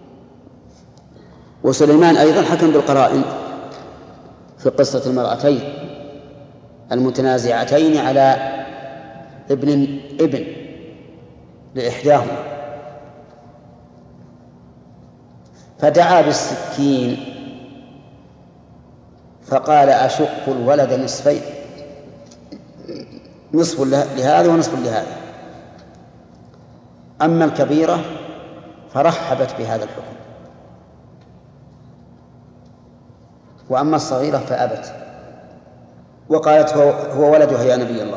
وسليمان أيضا حكم بالقرائن في قصة المرأتين المتنازعتين على ابن ابن لإحداهما، فدعا بالسكين فقال أشق الولد نصفين، نصف لهذا ونصف لهذا. أما الكبيرة فرحبت بهذا الحكم، وأما الصغيرة فأبت وقالت هو, هو ولدها يا نبي الله.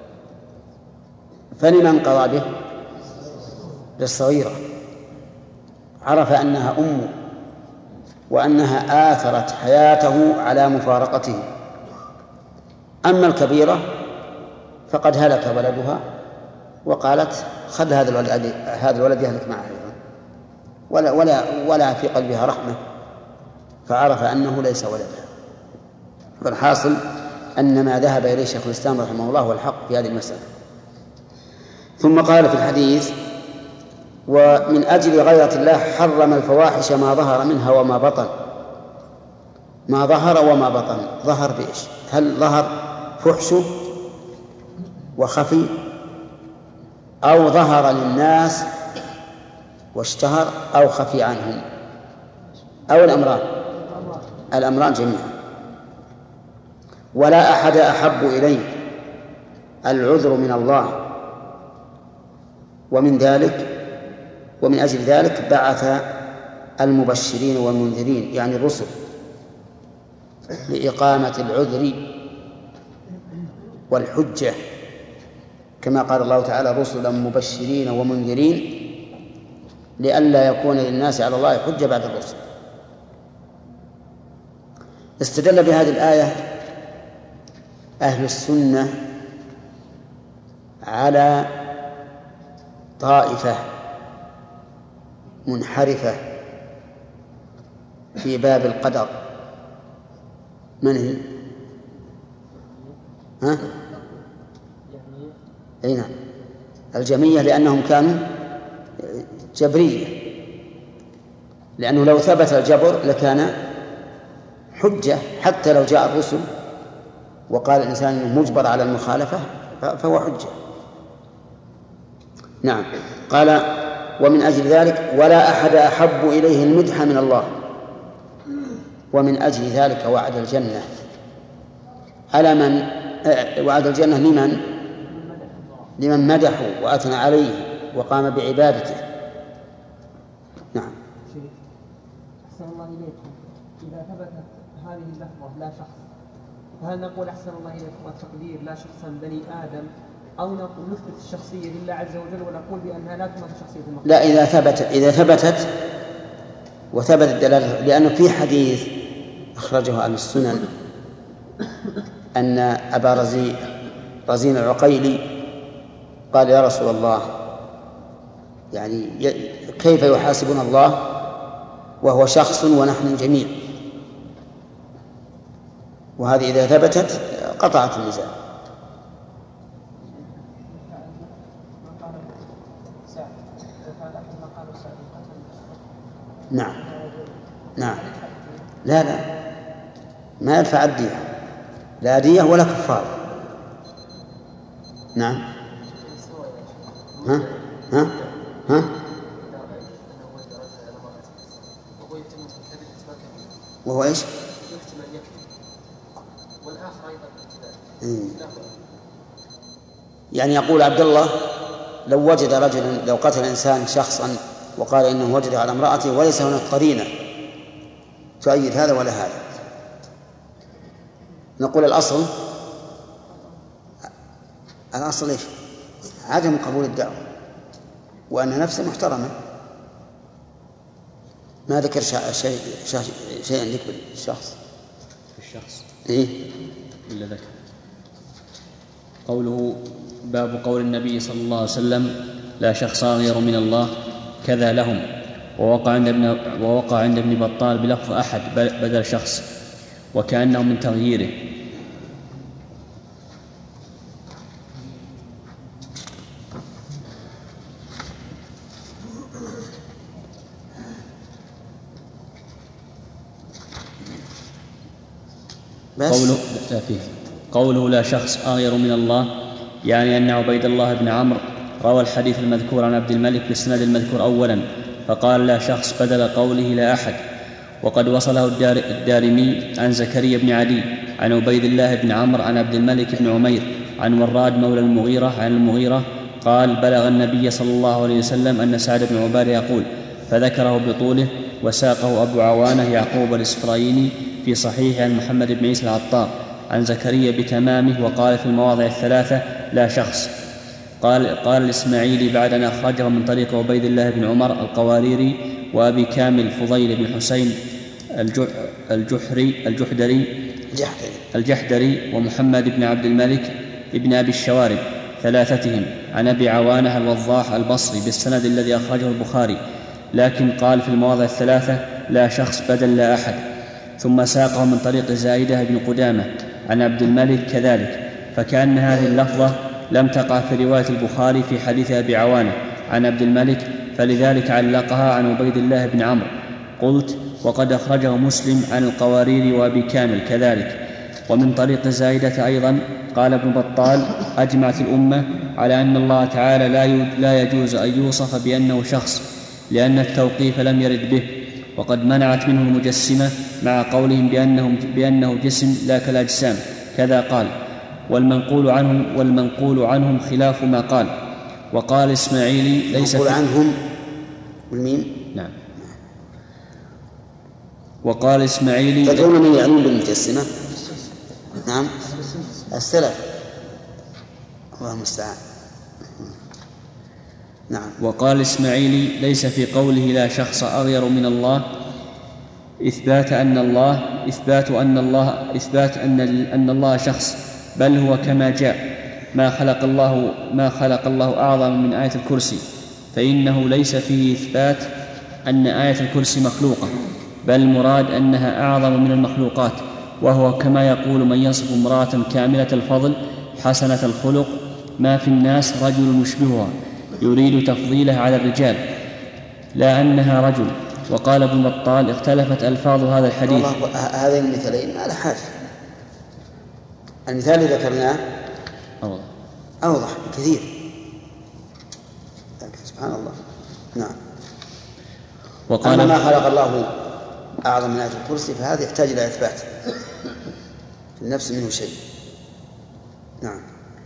فلمن قضى به؟ للصغيرة، عرف أنها أمه وأنها آثرت حياته على مفارقته. أما الكبيرة فقد هلك ولدها وقالت خذ هذا الولد هذا الولد يهلك معه أيضا، ولا ولا ولا في قلبها رحمة، فعرف أنه ليس ولدها. فالحاصل أن ما ذهب إليه شيخ الإسلام رحمه الله هو الحق في هذه المسألة. ثم قال في الحديث ومن أجل غيرة الله حرم الفواحش ما ظهر منها وما بطن. ما ظهر وما بطن، ظهر بإيش؟ هل ظهر فحشه وخفي، أو ظهر للناس واشتهر، أو خفي عنهم، أو الأمران الأمران جميعا. ولا أحد أحب إليه العذر من الله، ومن ذلك ومن أجل ذلك بعث المبشرين والمنذرين يعني الرسل لإقامة العذر والحجة، كما قال الله تعالى رسلا مبشرين ومنذرين لئلا يكون للناس على الله حجة بعد الرسل. استدل بهذه الآية أهل السنة على طائفة منحرفة في باب القدر، من هي؟ ها؟ أي نعم الجميع، لأنهم كانوا جبرية، لأنه لو ثبت الجبر لكان حجة، حتى لو جاء الرسل وقال الإنسان إنه مجبر على المخالفة فهو حجة. نعم. قال ومن أجل ذلك ولا أحد أحب إليه المدح من الله، ومن أجل ذلك وعد الجنة على من وعد الجنة لمن لمن مدحه وأثنى عليه وقام بعبادته. نعم. أحسن الله إليكم، إذا ثبتت هذه اللفظة لا شخص، فهل نقول أحسن الله إليكم التقدير لا شخصا بني آدم، أو نقول نثبت الشخصية لله عز وجل ونقول بأنها لا تمثل شخصية المخلوق؟ لا، إذا ثبتت إذا ثبتت وثبتت دلالة، لأنه في حديث أخرجه أهل السنن أن أبا رزين رزين العقيلي قال يا رسول الله يعني كيف يحاسبنا الله وهو شخص ونحن جميع؟ وهذه إذا ثبتت قطعت النزاع. نعم نعم لا لا ما يدفع الدية، لا دية ولا كفارة. نعم. ها ها ها وهو ايش؟ يعني يقول عبد الله لو وجد رجلا لو قتل إنسان شخصا وقال إنه وجد على امرأته وليس هناك قرينة تؤيد هذا ولا هذا، نقول الأصل الأصل إيش؟ عدم قبول الدعوة، وأن نفسه محترمة. ما ذكر شيء شيئا ذكر الشخص الشخص إيه إلا ذكر. قوله باب قول النبي صلى الله عليه وسلم لا شخص غير من الله كذا لهم، ووقع عند ابن ووقع عند ابن بطال بلفظ أحد بدل شخص وكأنه من تغييره. قوله لا فيه قوله لا شخص آخر من الله، يعني أن عبيد الله بن عمرو روى الحديث المذكور عن عبد الملك بالسند المذكور أولا، فقال لا شخص بدل قوله لا أحد. وقد وصله الدار الدارمي عن زكريا بن عدي عن عبيد الله بن عمرو عن عبد الملك بن عمير عن وراد مولى المغيرة عن المغيرة قال بلغ النبي صلى الله عليه وسلم أن سعد بن عبادة يقول، فذكره بطوله. وساقه أبو عوانة يعقوب الإسفرايني في صحيح عن محمد بن عيسى العطار عن زكريا بتمامه، وقال في المواضع الثلاثة لا شخص. قال قال الإسماعيلي بعد أن أخرجه من طريق عبيد الله بن عمر القواريري وأبي كامل فضيل بن حسين الجحري الجحدري الجحدري ومحمد بن عبد الملك ابن أبي الشوارب ثلاثتهم عن أبي عوانة الوضاح البصري بالسند الذي أخرجه البخاري، لكن قال في المواضع الثلاثة لا شخص بدل لا أحد. ثم ساقه من طريق زائدة بن قدامة عن عبد الملك كذلك، فكأن هذه اللفظة لم تقع في رواية البخاري في حديث أبي عوانة عن عبد الملك، فلذلك علقها عن عبيد الله بن عمرو. قلت وقد أخرجه مسلم عن القوارير وأبي كامل كذلك. ومن طريق زائدة أيضا قال ابن بطال أجمعت الأمة على أن الله تعالى لا يجوز أن يوصف بأنه شخص، لأن التوقيف لم يرد به، وقد منعت منه المجسمة مع قولهم بأنه, بأنه جسم لا كالأجسام كذا قال. والمنقول عنهم والمنقول عنهم خلاف ما قال. وقال إسماعيلي ليس منقول عنهم والمين نعم. وقال إسماعيلي تدرون من يعنون بالمجسمة؟ نعم السلف، الله المستعان. نعم. وقال إسماعيلي ليس في قوله لا شخص أغير من الله إثبات أن الله إثبات أن الله إثبات أن أن الله شخص، بل هو كما جاء ما خلق الله ما خلق الله أعظم من آية الكرسي، فإنه ليس فيه إثبات أن آية الكرسي مخلوقة، بل المراد أنها أعظم من المخلوقات، وهو كما يقول من يصف امرأة كاملة الفضل حسنة الخلق ما في الناس رجل يشبهها يريد تفضيله على الرجال لا أنها رجل. وقال ابن بطال اختلفت ألفاظ هذا الحديث. هذين المثالين ما له حاجة، المثال اللي ذكرناه أوضح أوضح كثير. سبحان الله. نعم. وقال أما ما خلق الله أعظم من آية الكرسي فهذا يحتاج إلى إثبات في النفس منه شيء. نعم.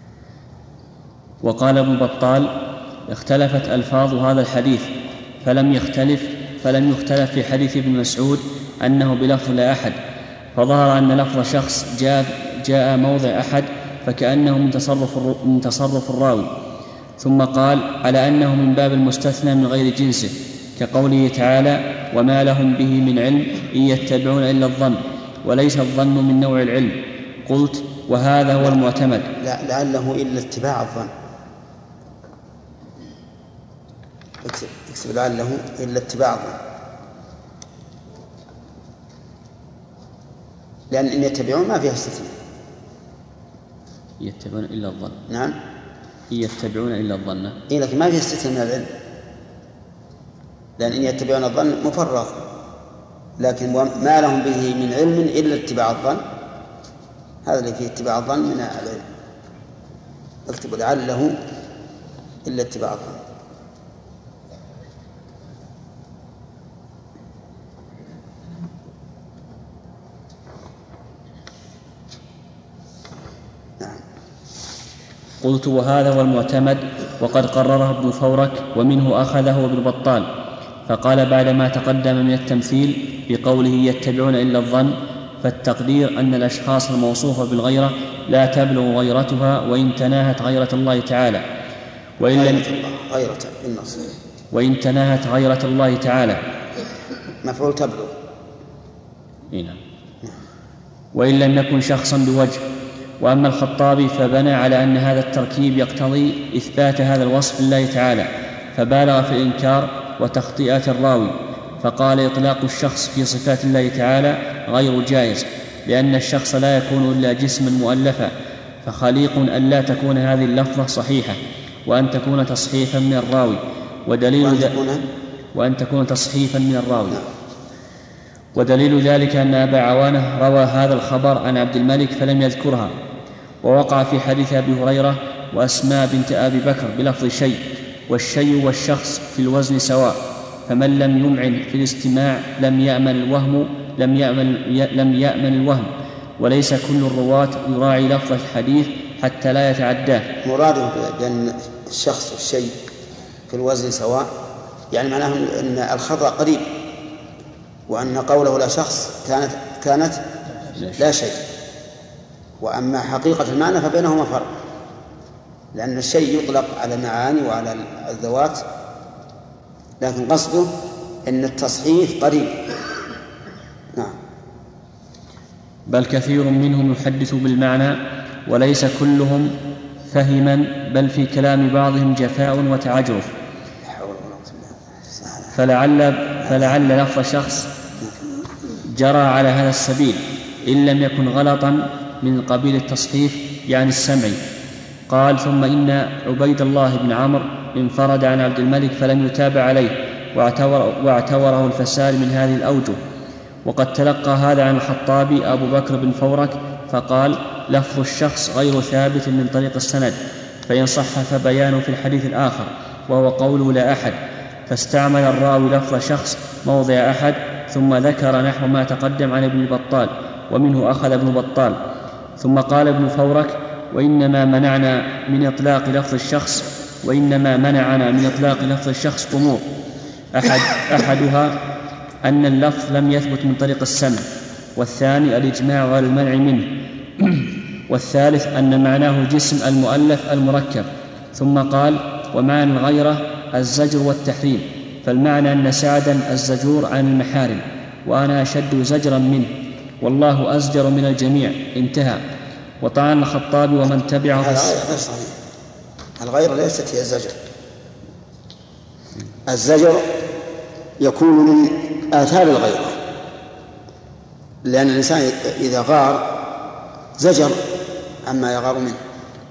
وقال ابن بطال اختلفت ألفاظ هذا الحديث فلم يختلف فلم يختلف في حديث ابن مسعود أنه بلفظ لا أحد، فظهر أن لفظ شخص جاء, جاء موضع أحد فكأنه من تصرف, من تصرف الراوي، ثم قال على أنه من باب المستثنى من غير جنسه كقوله تعالى وما لهم به من علم إن يتبعون إلا الظن وليس الظن من نوع العلم. قلت وهذا هو المعتمد. لا لعله إلا اتباع الظن. اكتب لعله إلا اتباع الظن، لأن إن يتبعون ما فيها استثناء. يتبعون إلا الظن. نعم. إن يتبعون إلا الظن. إيه لكن ما فيها استثناء من العلم، لأن إن يتبعون الظن مفرغ، لكن ما لهم به من علم إلا اتباع الظن، هذا اللي فيه اتباع الظن من العلم. اكتب لعله إلا اتباع الظن. قلت وهذا هو المعتمد وقد قرره ابن فورك ومنه أخذه ابن بطال. فقال بعد ما تقدم من التمثيل بقوله يتبعون إلا الظن فالتقدير أن الأشخاص الموصوفة بالغيرة لا تبلغ غيرتها وإن تناهت غيرة الله تعالى وإن لم غيرة بالنص وإن تناهت غيرة الله تعالى مفعول تبلغ. نعم. وإن لم يكن شخصا بوجه. وأما الخطابي فبنى على أن هذا التركيب يقتضي إثبات هذا الوصف لله تعالى فبالغ في الإنكار وتخطئة الراوي، فقال إطلاق الشخص في صفات الله تعالى غير جائز لأن الشخص لا يكون إلا جسما مؤلفا، فخليق أن لا تكون هذه اللفظة صحيحة وأن تكون تصحيفا من الراوي ودليل وأن ذلك تكون, وأن تكون تصحيفا من الراوي. ودليل ذلك أن أبا عوانة روى هذا الخبر عن عبد الملك فلم يذكرها، ووقع في حديث أبي هريرة وأسماء بنت أبي بكر بلفظ شيء، والشيء والشخص في الوزن سواء، فمن لم يمعن في الاستماع لم يأمن الوهم لم يأمن, لم يأمن الوهم وليس كل الرواة يراعي لفظ الحديث حتى لا يتعداه. مراده بأن الشخص والشيء في الوزن سواء يعني معناه أن الخطأ قريب، وأن قوله لا شخص كانت كانت لا شيء، وأما حقيقة المعنى فبينهما فرق، لأن الشيء يطلق على المعاني وعلى الذوات، لكن قصده أن التصحيح قريب. نعم. بل كثير منهم يحدث بالمعنى وليس كلهم فهما، بل في كلام بعضهم جفاء وتعجرف، فلعل, فلعل لفظ شخص جرى على هذا السبيل إن لم يكن غلطا من قبيل التصحيف يعني السمعي. قال ثم إن عبيد الله بن عمرو انفرد عن عبد الملك فلم يتابع عليه واعتبر واعتبره الفساد من هذه الأوجه. وقد تلقى هذا عن الخطابي أبو بكر بن فورك فقال لفظ الشخص غير ثابت من طريق السند، فإن صح فبيان في الحديث الآخر وهو قوله لا أحد، فاستعمل الراوي لفظ شخص موضع أحد ثم ذكر نحو ما تقدم عن ابن بطال ومنه أخذ ابن بطال. ثم قال ابن فورك وإنما منعنا من إطلاق لفظ الشخص وإنما منعنا من إطلاق لفظ الشخص أمور، أحد أحدها أن اللفظ لم يثبت من طريق السمع، والثاني الإجماع على المنع منه، والثالث أن معناه الجسم المؤلف المركب. ثم قال ومعنى الغيرة الزجر والتحريم، فالمعنى أن سعدا الزجور عن المحارم وأنا أشد زجرا منه والله أزجر من الجميع. انتهى. وطعن الخطابي ومن تبعه هذا غير صحيح. الغيرة ليست هي الزجر. الزجر يكون من آثار الغيرة، لأن الإنسان إذا غار زجر عما يغار منه.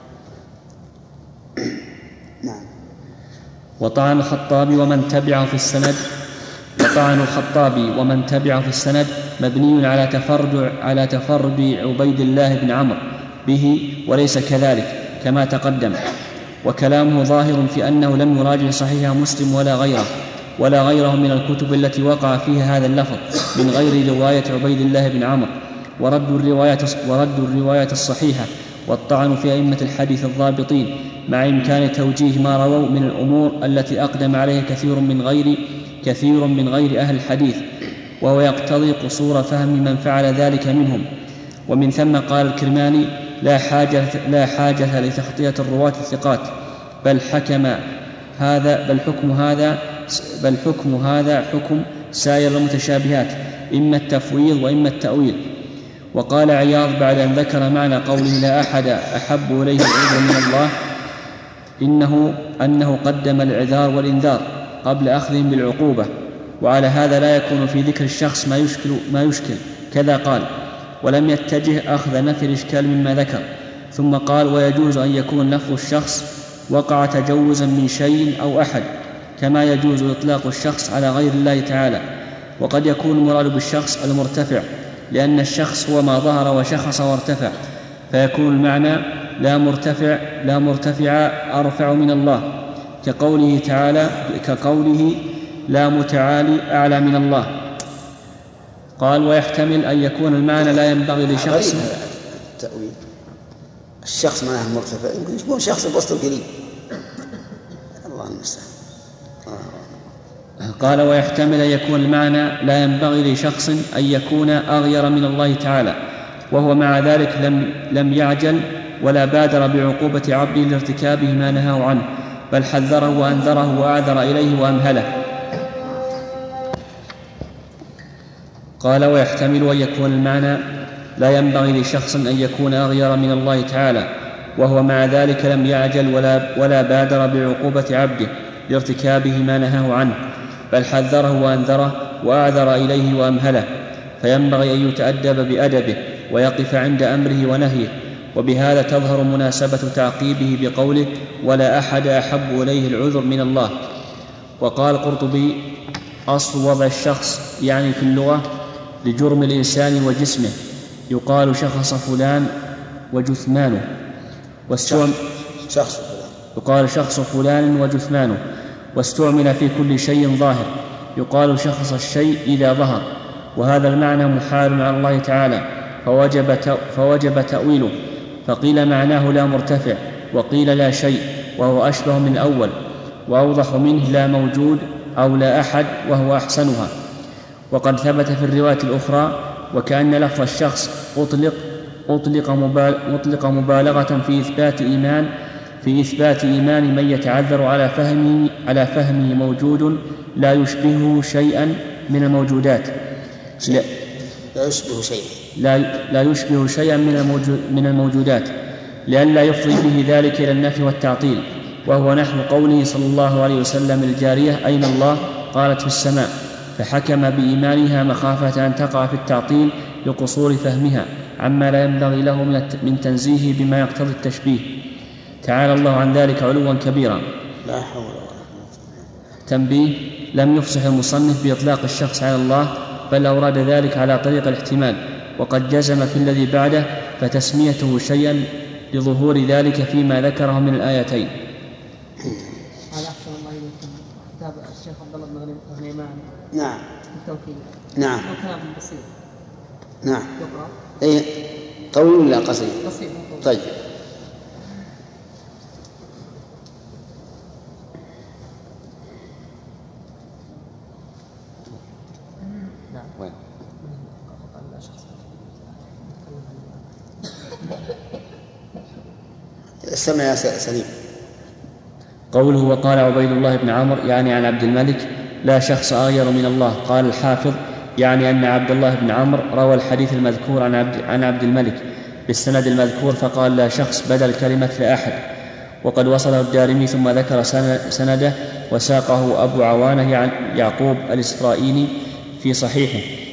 نعم. وطعن الخطابي ومن تبعه في السند وطعن الخطابي ومن تبعه في السند مبني على تفرد على تفرد عبيد الله بن عمرو به وليس كذلك كما تقدم، وكلامه ظاهر في أنه لم يراجع صحيح مسلم ولا غيره ولا غيره من الكتب التي وقع فيها هذا اللفظ من غير رواية عبيد الله بن عمرو، ورد الرواية ورد الرواية الصحيحة والطعن في أئمة الحديث الضابطين مع إمكان توجيه ما رووا من الأمور التي أقدم عليها كثير من غير كثير من غير أهل الحديث، وهو يقتضي قصور فهم من فعل ذلك منهم. ومن ثم قال الكرماني: لا حاجة لا حاجة لتخطية الرواة الثقات، بل حكم هذا بل حكم هذا بل حكم هذا حكم سائر المتشابهات، إما التفويض وإما التأويل. وقال عياض بعد أن ذكر معنى قوله لا أحد أحب إليه العذر من الله إنه أنه قدم الإعذار والإنذار قبل أخذهم بالعقوبة، وعلى هذا لا يكون في ذكر الشخص ما يشكل, ما يشكل كذا قال، ولم يتجه أخذ نفي الإشكال مما ذكر. ثم قال: ويجوز أن يكون لفظ الشخص وقع تجوزا من شيء أو أحد، كما يجوز إطلاق الشخص على غير الله تعالى. وقد يكون المراد بالشخص المرتفع، لأن الشخص هو ما ظهر وشخص وارتفع، فيكون المعنى لا مرتفع لا مرتفع أرفع من الله، كقوله تعالى كقوله لا متعالي أعلى من الله. قال: ويحتمل أن يكون المعنى لا ينبغي لشخص. التأويل الشخص معناه مرتفع، يمكن يكون شخص بوسط القريب. الله المستعان. قال: ويحتمل أن يكون المعنى لا ينبغي لشخص أن يكون أغير من الله تعالى، وهو مع ذلك لم, لم يعجل ولا بادر بعقوبة عبده لارتكابه ما نهاه عنه، بل حذره وأنذره وأعذر إليه وأمهله. قال: ويحتمل أن يكون المعنى لا ينبغي لشخص أن يكون أغير من الله تعالى، وهو مع ذلك لم يعجل ولا, ولا بادر بعقوبة عبده لارتكابه ما نهاه عنه، بل حذره وأنذره وأعذر إليه وأمهله، فينبغي أن يتأدب بأدبه ويقف عند أمره ونهيه. وبهذا تظهر مناسبة تعقيبه بقوله: ولا أحد أحب إليه العذر من الله. وقال القرطبي: أصل وضع الشخص يعني في اللغة لجرم الإنسان وجسمه، يقال شخص فلان وجثمانه، واستعمل شخص يقال شخص فلان وجثمانه، واستعمل في كل شيء ظاهر، يقال شخص الشيء إذا ظهر، وهذا المعنى محال على الله تعالى، فوجب, فوجب تأويله، فقيل معناه لا مرتفع، وقيل لا شيء، وهو أشبه من الأول، وأوضح منه لا موجود أو لا أحد، وهو أحسنها. وقد ثبت في الرواية الأخرى: وكأن لفظ الشخص أطلق أطلق, أطلق مبالغة في إثبات إيمان في إثبات إيمان من يتعذر على فهمه على فهمه موجود لا يشبهه شيئا من الموجودات لا, لا يشبه شيئا لا, لا يشبه شيئا من, الموجود من الموجودات لئلا يفضي به ذلك إلى النفي والتعطيل، وهو نحو قوله صلى الله عليه وسلم الجارية: أين الله؟ قالت: في السماء، فحكم بإيمانها مخافة أن تقع في التعطيل لقصور فهمها عما لا ينبغي له من تنزيه بما يقتضي التشبيه. تعالى الله عن ذلك علوا كبيرا. لا حول ولا قوة. تنبيه: لم يفصح المصنف بإطلاق الشخص على الله، بل أورد ذلك على طريق الاحتمال، وقد جزم في الذي بعده، فتسميته شيئا لظهور ذلك فيما ذكره من الآيتين. هذا أحسن الله إليكم كتاب الشيخ عبد الله بن غنيمان. نعم. التوكيد. نعم. وكلام بسيط. نعم. يقرأ. إيه طويل ولا قصير؟ قصير. طيب. وين؟ استمع يا سليم. قوله: وقال عبيد الله بن عمرو يعني عن عبد الملك لا شخص أغير من الله. قال الحافظ: يعني أن عبد الله بن عمرو روى الحديث المذكور عن عبد, عن عبد الملك بالسند المذكور، فقال لا شخص بدل كلمة لا أحد. وقد وصله الدارمي ثم ذكر سنده وساقه أبو عوانة يعقوب الإسرائيلي في صحيحه،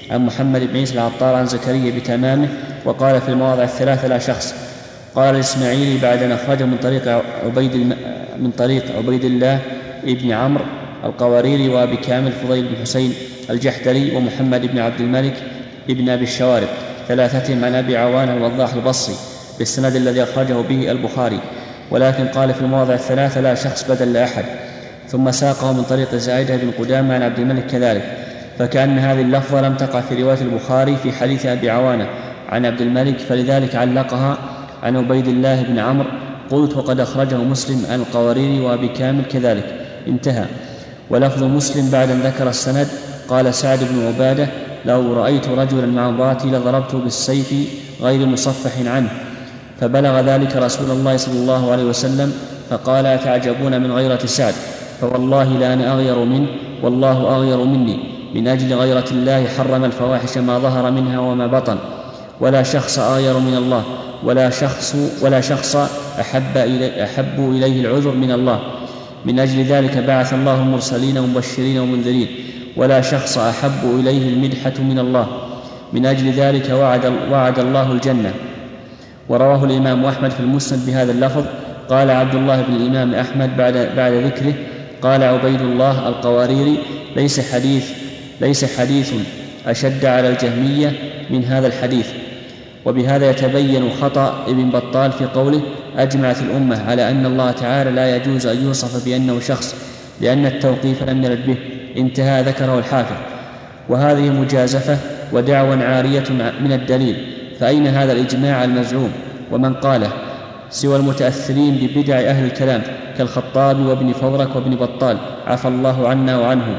عن محمد بن عيسى العطار عن زكريا بتمامه، وقال في المواضع الثلاثة لا شخص. قال الإسماعيلي بعد أن أخرجه من طريق عبيد من طريق عبيد الله ابن عمرو القواريري وأبي كامل فضيل بن حسين الجحدري ومحمد بن عبد الملك ابن أبي الشوارب ثلاثتهم عن أبي عوان الوضاح البصري بالسند الذي أخرجه به البخاري، ولكن قال في المواضع الثلاثة لا شخص بدل لا أحد، ثم ساقه من طريق زائدة بن قدامة عن عبد الملك كذلك، فكأن هذه اللفظة لم تقع في رواية البخاري في حديث أبي عوانة عن عبد الملك، فلذلك علقها عن عبيد الله بن عمرو. قلت وقد أخرجه مسلم عن القواريري وأبي كامل كذلك، انتهى. ولفظ مسلم بعد أن ذكر السند قال سعد بن عبادة لو رأيت رجلا مع امرأتي لضربته بالسيف غير مصفح عنه، فبلغ ذلك رسول الله صلى الله عليه وسلم فقال أتعجبون من غيرة سعد، فوالله لا أنا أغير منه والله أغير مني، من أجل غيرة الله حرم الفواحش ما ظهر منها وما بطن، ولا شخص أغير من الله، ولا شخص ولا شخص أحب, إلي أحب إليه العذر من الله، من أجل ذلك بعث الله المرسلين ومبشرين ومنذرين، ولا شخص أحب إليه المدحة من الله، من أجل ذلك وعد, وعد الله الجنة. ورواه الإمام أحمد في المسند بهذا اللفظ. قال عبد الله بن الإمام أحمد بعد, بعد ذكره قال عبيد الله القواريري ليس حديث, ليس حديث أشد على الجهمية من هذا الحديث. وبهذا يتبين خطأ ابن بطال في قوله أجمعت الأمة على أن الله تعالى لا يجوز أن يوصف بأنه شخص لأن التوقيف لم يرد به، انتهى ذكره الحافظ. وهذه مجازفة ودعوى عارية من الدليل، فأين هذا الإجماع المزعوم ومن قاله سوى المتأثرين ببدع أهل الكلام كالخطاب وابن فورك وابن بطال عفى الله عنا وعنهم.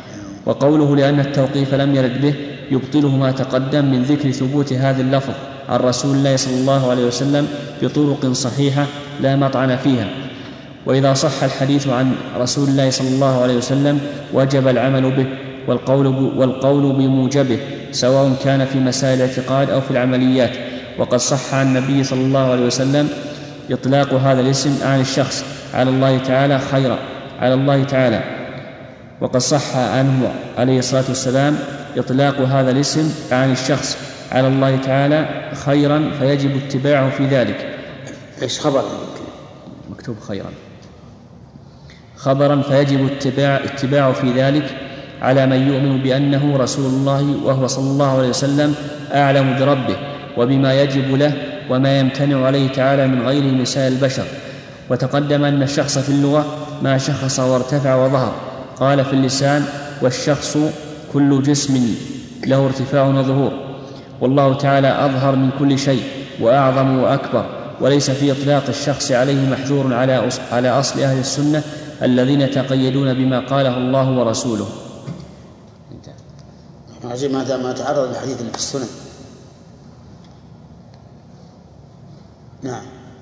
وقوله لأن التوقيف لم يرد به يبطله ما تقدم من ذكر ثبوت هذا اللفظ عن رسول الله صلى الله عليه وسلم بطرق صحيحة لا مطعن فيها. وإذا صح الحديث عن رسول الله صلى الله عليه وسلم وجب العمل به والقول, والقول بموجبه، سواء كان في مسائل الاعتقاد أو في العمليات. وقد صح عن النبي صلى الله عليه وسلم إطلاق هذا الاسم عن الشخص على الله تعالى خيرا على الله تعالى وقد صح عنه عليه الصلاة والسلام إطلاق هذا الاسم عن الشخص على الله تعالى خيرا، فيجب اتباعه في ذلك. إيش خبر مكتوب خيرا خبرا فيجب اتباع اتباعه في ذلك على من يؤمن بأنه رسول الله وهو صلى الله عليه وسلم أعلم بربه وبما يجب له وما يمتنع عليه تعالى من غيره من سائر البشر. وتقدم أن الشخص في اللغة ما شخص وارتفع وظهر. قال في اللسان والشخص كل جسم له ارتفاع وظهور، والله تعالى أظهر من كل شيء وأعظم وأكبر، وليس في إطلاق الشخص عليه محذور على على أصل أهل السنة الذين يتقيدون بما قاله الله ورسوله. عجيب ما تعرض للحديث اللي في السنة. نعم.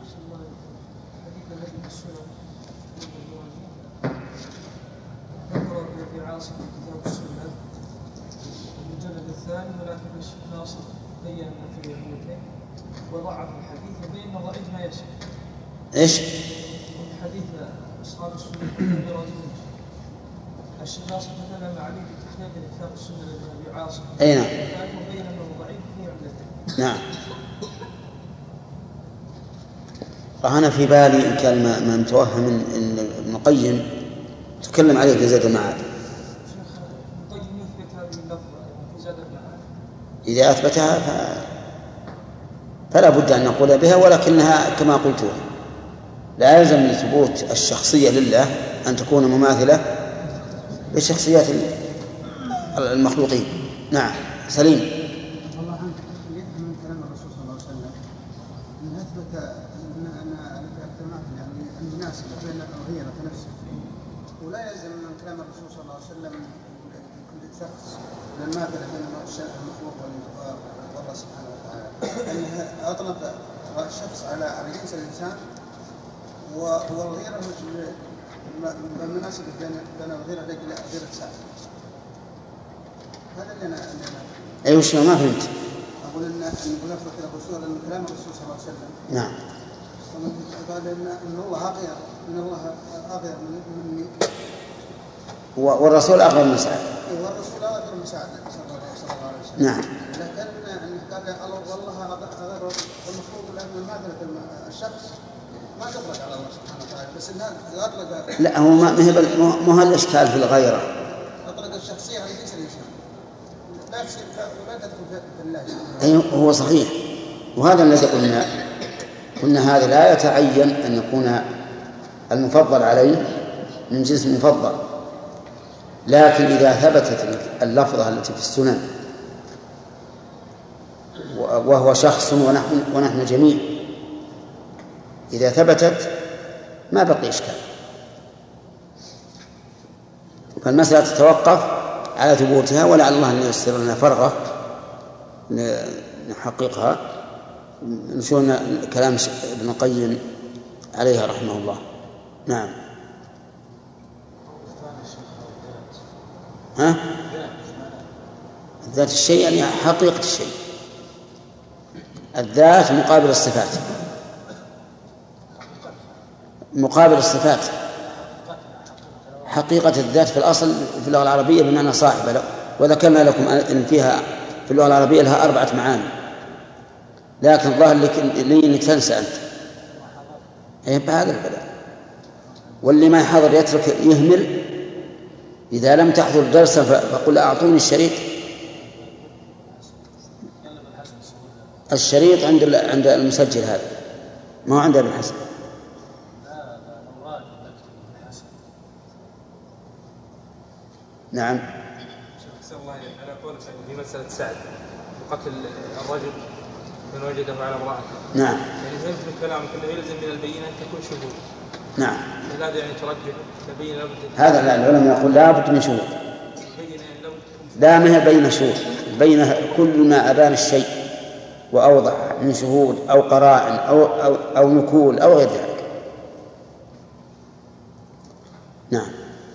ولكن الشيخ ناصر بين في الحديثين وضعف الحديث وبين ضعيف ما يشاء. ايش؟ حديث اصحاب السنه برازيل الشيخ ناصر تكلم عليه في تحديد كتاب السنه لابي عاصم. اي نعم. وبين انه ضعيف في عملته. نعم. فأنا في بالي إن كان ما متوهم إن ابن القيم تكلم عليه في زاد المعاد. إذا أثبتها ف... فلا بد أن نقول بها، ولكنها كما قلت لا يلزم من ثبوت الشخصية لله أن تكون مماثلة لشخصيات المخلوقين. نعم. سليم. الله عنك يفهم من كلام الرسول صلى الله عليه وسلم أن أثبت أن أن يعني المناسبة بين الغيرة نفسه، ولا يلزم من كلام الرسول صلى الله عليه وسلم كل شخص الماثلة بين المخلوق والله سبحانه وتعالى، أنه أطلق الشخص على على جنس الإنسان والغيرة بالمناسبة بين بين الغيرة غيرة سائر. هذا اللي أنا أي وش ما فهمت. أقول إن نقول أثبت الرسول أن كلام الرسول صلى الله عليه وسلم. نعم. قال إن إن الله أغير من الله أغير مني. والرسول أغير من سائر. والرسول لا يقدر المساعدة صلى الله عليه وسلم. نعم. لكن قال والله أضر المفروض لأن المعذرة الشخص ما تطلق على الله سبحانه وتعالى بس إنها أطلق. لا هو ما ما ما هو الإشكال في الغيرة. أطلق الشخصية على جنس الإنسان. لا يصير لا تدخل في الله. أي هو صحيح. وهذا الذي قلنا قلنا هذا لا يتعين أن يكون المفضل عليه من جنس المفضل، لكن إذا ثبتت اللفظة التي في السنن وهو شخص ونحن, ونحن جميع، إذا ثبتت ما بقي إشكال. فالمسألة تتوقف على ثبوتها، ولعل الله أن ييسر لنا فرغة نحققها نشوف كلام ابن القيم عليها رحمه الله. نعم. ها؟ ذات الشيء يعني حقيقة الشيء. الذات مقابل الصفات، مقابل الصفات. حقيقة الذات في الأصل في اللغة العربية بمعنى صاحبة، وذكرنا لكم أن فيها في اللغة العربية لها أربعة معاني، لكن الظاهر لك إنك تنسى أنت. إيه بهذا البلاء. واللي ما يحضر يترك يهمل. إذا لم تحضر درسا فقل أعطوني الشريط. الشريط عند عند المسجل هذا، ما هو عند ابن حسن. نعم. شيخ الله على قول في مسألة سعد وقتل الرجل من وجده على امرأته. نعم. يعني فهمت من كلامك أنه يلزم من البينة أن تكون شهود. نعم. هذا يعني ترجح البينة لابد. هذا لا العلماء يقول لا بد من شهود. لا ما هي بين شهود، بين كل ما أبان الشيء وأوضح من شهود أو قرائن أو أو أو نكول أو غير ذلك. نعم.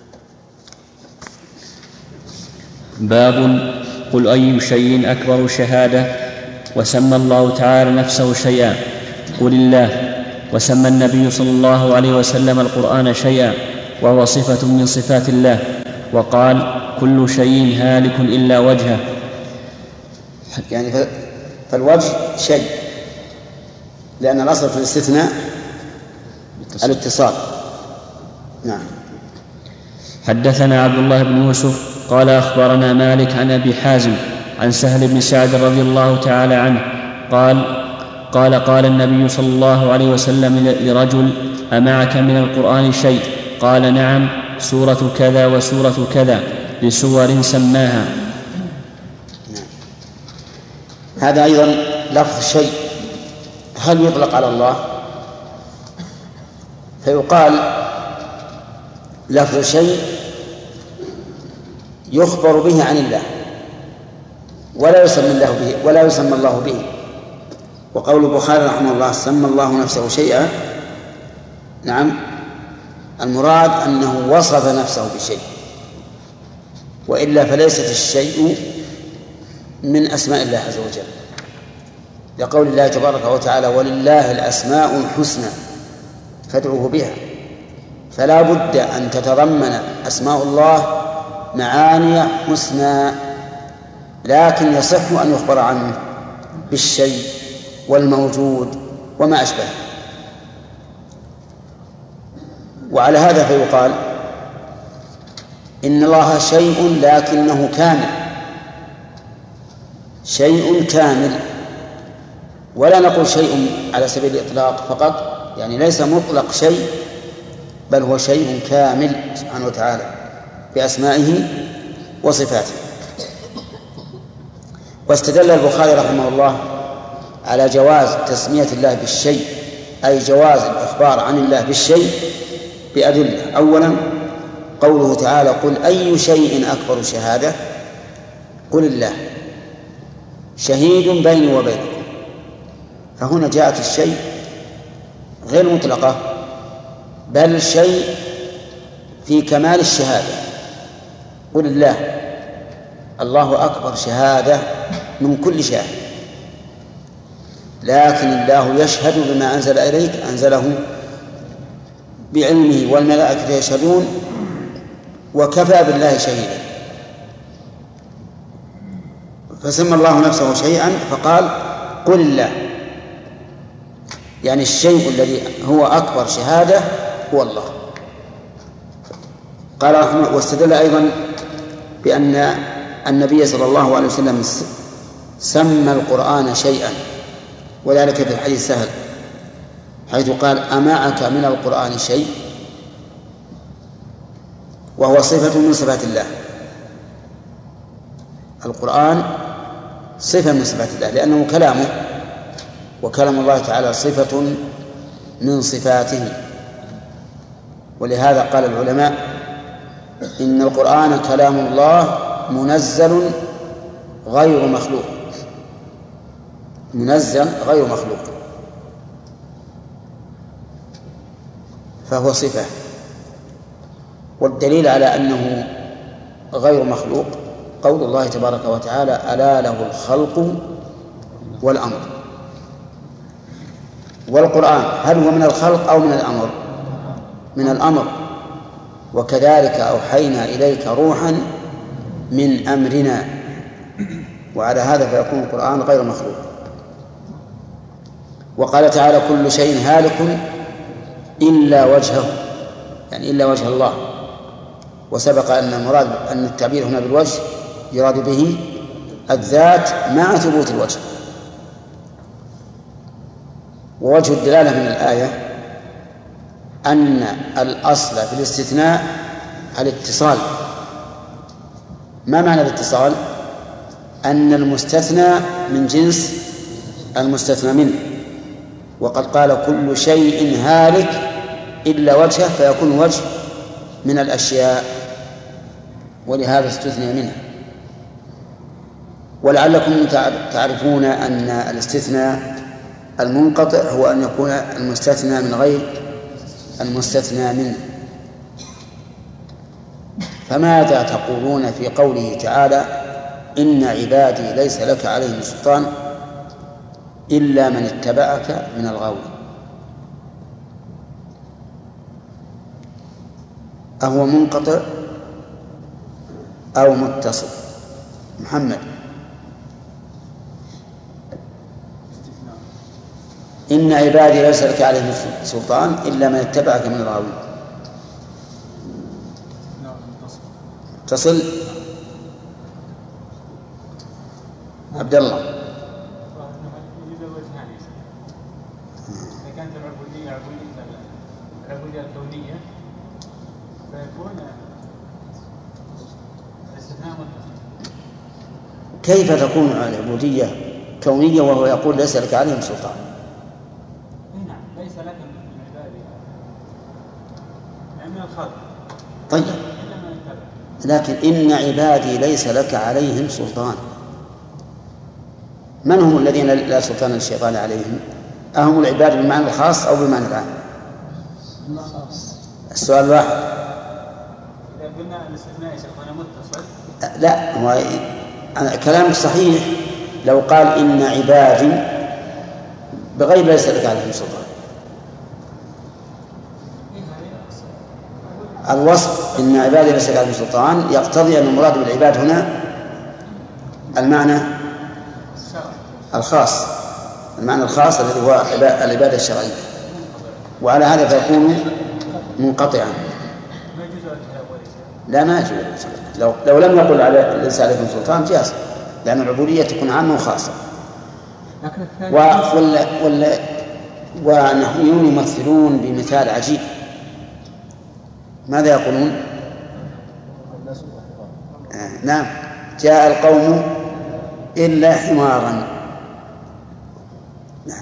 باب قل أي شيء أكبر شهادة. وسمى الله تعالى نفسه شيئا قل الله، وسمى النبي صلى الله عليه وسلم القرآن شيئا وهو صفة من صفات الله، وقال كل شيء هالك إلا وجهه. يعني فالوجه شيء، لأن الأصل في الاستثناء الاتصال. نعم. حدثنا عبد الله بن يوسف قال أخبرنا مالك عن أبي حازم عن سهل بن سعد رضي الله تعالى عنه قال قال قال النبي صلى الله عليه وسلم لرجل أمعك من القرآن شيء؟ قال نعم، سورة كذا وسورة كذا لسور سماها. نعم. هذا أيضا لفظ شيء هل يطلق على الله؟ فيقال لفظ شيء يخبر به عن الله ولا يسمى الله به ولا يسمى الله به. وقول البخاري رحمه الله سمى الله نفسه شيئا، نعم، المراد أنه وصف نفسه بشيء، وإلا فليست الشيء من أسماء الله عز وجل، لقول الله تبارك وتعالى ولله الأسماء الحسنى فادعوه بها. فلا بد أن تتضمن أسماء الله معاني حسنى، لكن يصح أن يخبر عنه بالشيء والموجود وما أشبه. وعلى هذا فيقال إن الله شيء لكنه كامل، شيء كامل، ولا نقول شيء على سبيل الإطلاق فقط، يعني ليس مطلق شيء، بل هو شيء كامل سبحانه وتعالى بأسمائه وصفاته. واستدل البخاري رحمه الله على جواز تسمية الله بالشيء، أي جواز الإخبار عن الله بالشيء، بأدلة. أولا قوله تعالى قل أي شيء أكبر شهادة؟ قل الله شهيد بيني وبينكم. فهنا جاءت الشيء غير مطلقة، بل الشيء في كمال الشهادة. قل الله الله أكبر شهادة من كل شاهد، لكن الله يشهد بما أنزل إليك، أنزله بعلمه والملائكة يشهدون وكفى بالله شهيدا. فسمى الله نفسه شيئا فقال قل الله، يعني الشيء الذي هو أكبر شهادة هو الله. قال رحمه، واستدل أيضا بأن النبي صلى الله عليه وسلم سمى القرآن شيئا، وذلك في الحديث سهل حيث قال أمعك من القرآن شيء، وهو صفة من صفات الله. القرآن صفة من صفات الله لأنه كلامه، وكلام الله تعالى صفة من صفاته. ولهذا قال العلماء إن القرآن كلام الله منزل غير مخلوق، منزل غير مخلوق، فهو صفة. والدليل على أنه غير مخلوق قول الله تبارك وتعالى ألا له الخلق والأمر. والقرآن هل هو من الخلق أو من الأمر؟ من الأمر. وكذلك أوحينا إليك روحا من أمرنا، وعلى هذا فيكون القرآن غير مخلوق. وقال تعالى كل شيء هالك إلا وجهه، يعني إلا وجه الله. وسبق أن المراد أن التعبير هنا بالوجه يراد به الذات مع ثبوت الوجه. ووجه الدلالة من الآية أن الأصل في الاستثناء الاتصال. ما معنى الاتصال؟ أن المستثنى من جنس المستثنى منه، وقد قال كل شيء هالك إلا وجهه، فيكون وجه من الأشياء، ولهذا استثنى منه. ولعلكم تعرفون أن الاستثناء المنقطع هو أن يكون المستثنى من غير المستثنى منه. فماذا تقولون في قوله تعالى إن عبادي ليس لك عليهم سلطان إلا من اتبعك من الغاوين؟ أهو منقطع أو متصل؟ محمد. إن عبادي ليس لك عليهم سلطان إلا من اتبعك من الغاوين. تصل عبد الله. إذا كانت العبودية عبودية العبودية الكونية فيكون الاستثناء متصل. كيف تكون العبودية كونية وهو يقول ليس لك عليهم سلطان؟ نعم ليس لك من عبادي من الخلق. طيب لكن إن عبادي ليس لك عليهم سلطان، من هم الذين لا سلطان للشيطان عليهم؟ أهم العباد بالمعنى الخاص أو بالمعنى العام؟ السؤال واحد. إذا قلنا الاستثناء شيطان متصل لا، هو كلامك صحيح لو قال إن عبادي بغير ليس لك عليهم سلطان. الوصف إن عبادي ليس لك عليهم سلطان يقتضي أن المراد بالعباد هنا المعنى الخاص، المعنى الخاص الذي هو العبادة الشرعية، وعلى هذا فيكون منقطعا. لا ما يجوز. لو لو لم يقل على ليس عليكم سلطان جاز، لأن العبودية تكون عامة وخاصة. ولا ولا ونحن يمثلون بمثال عجيب. ماذا يقولون؟ آه نعم جاء القوم إلا حمارا. نعم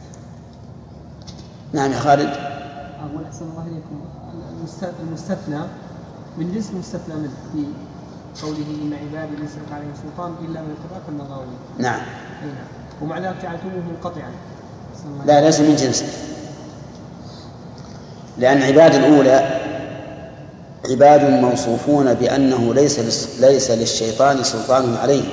نعم يا خالد. أقول أحسن الله إليكم المستثنى من جنس المستثنى منه في قوله إن عبادي ليس لك عليهم سلطان إلا من اتبعك من الغاوين. نعم. ومع ذلك جعلتموه منقطعا. لا ليس من جنسه، لأن عباد الأولى عباد موصوفون بأنه ليس ليس للشيطان سلطان عليه،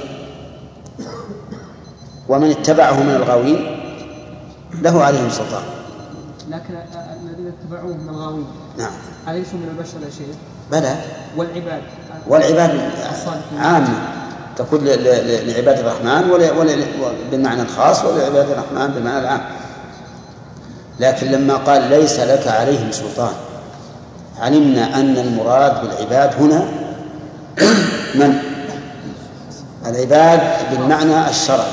ومن اتبعه من الغاوين له عليهم سلطان. لكن الذين اتبعوه من الغاوين نعم أليسوا من البشر يا شيخ؟ بلى. والعباد والعباد عامة تكون لعباد الرحمن ولا بالمعنى الخاص ولا لعباد الرحمن بالمعنى العام. لكن لما قال ليس لك عليهم سلطان علمنا أن المراد بالعباد هنا من العباد بالمعنى الشرعي.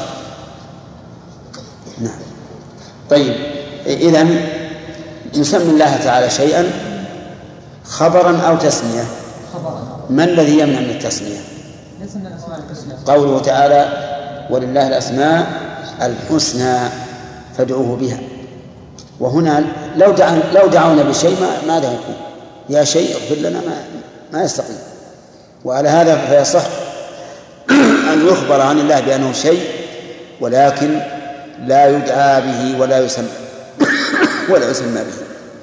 نعم. طيب إذن نسمي الله تعالى شيئا خبرا أو تسمية. ما الذي يمنع من التسمية؟ قوله تعالى ولله الأسماء الحسنى فادعوه بها. وهنا لو دعونا لو دعونا بشيء ما ماذا يكون؟ يا شيء اغفر لنا ما ما يستقيم. وعلى هذا فيصح أن يخبر عن الله بأنه شيء ولكن لا يدعى به ولا يسمى ولا يسمى به.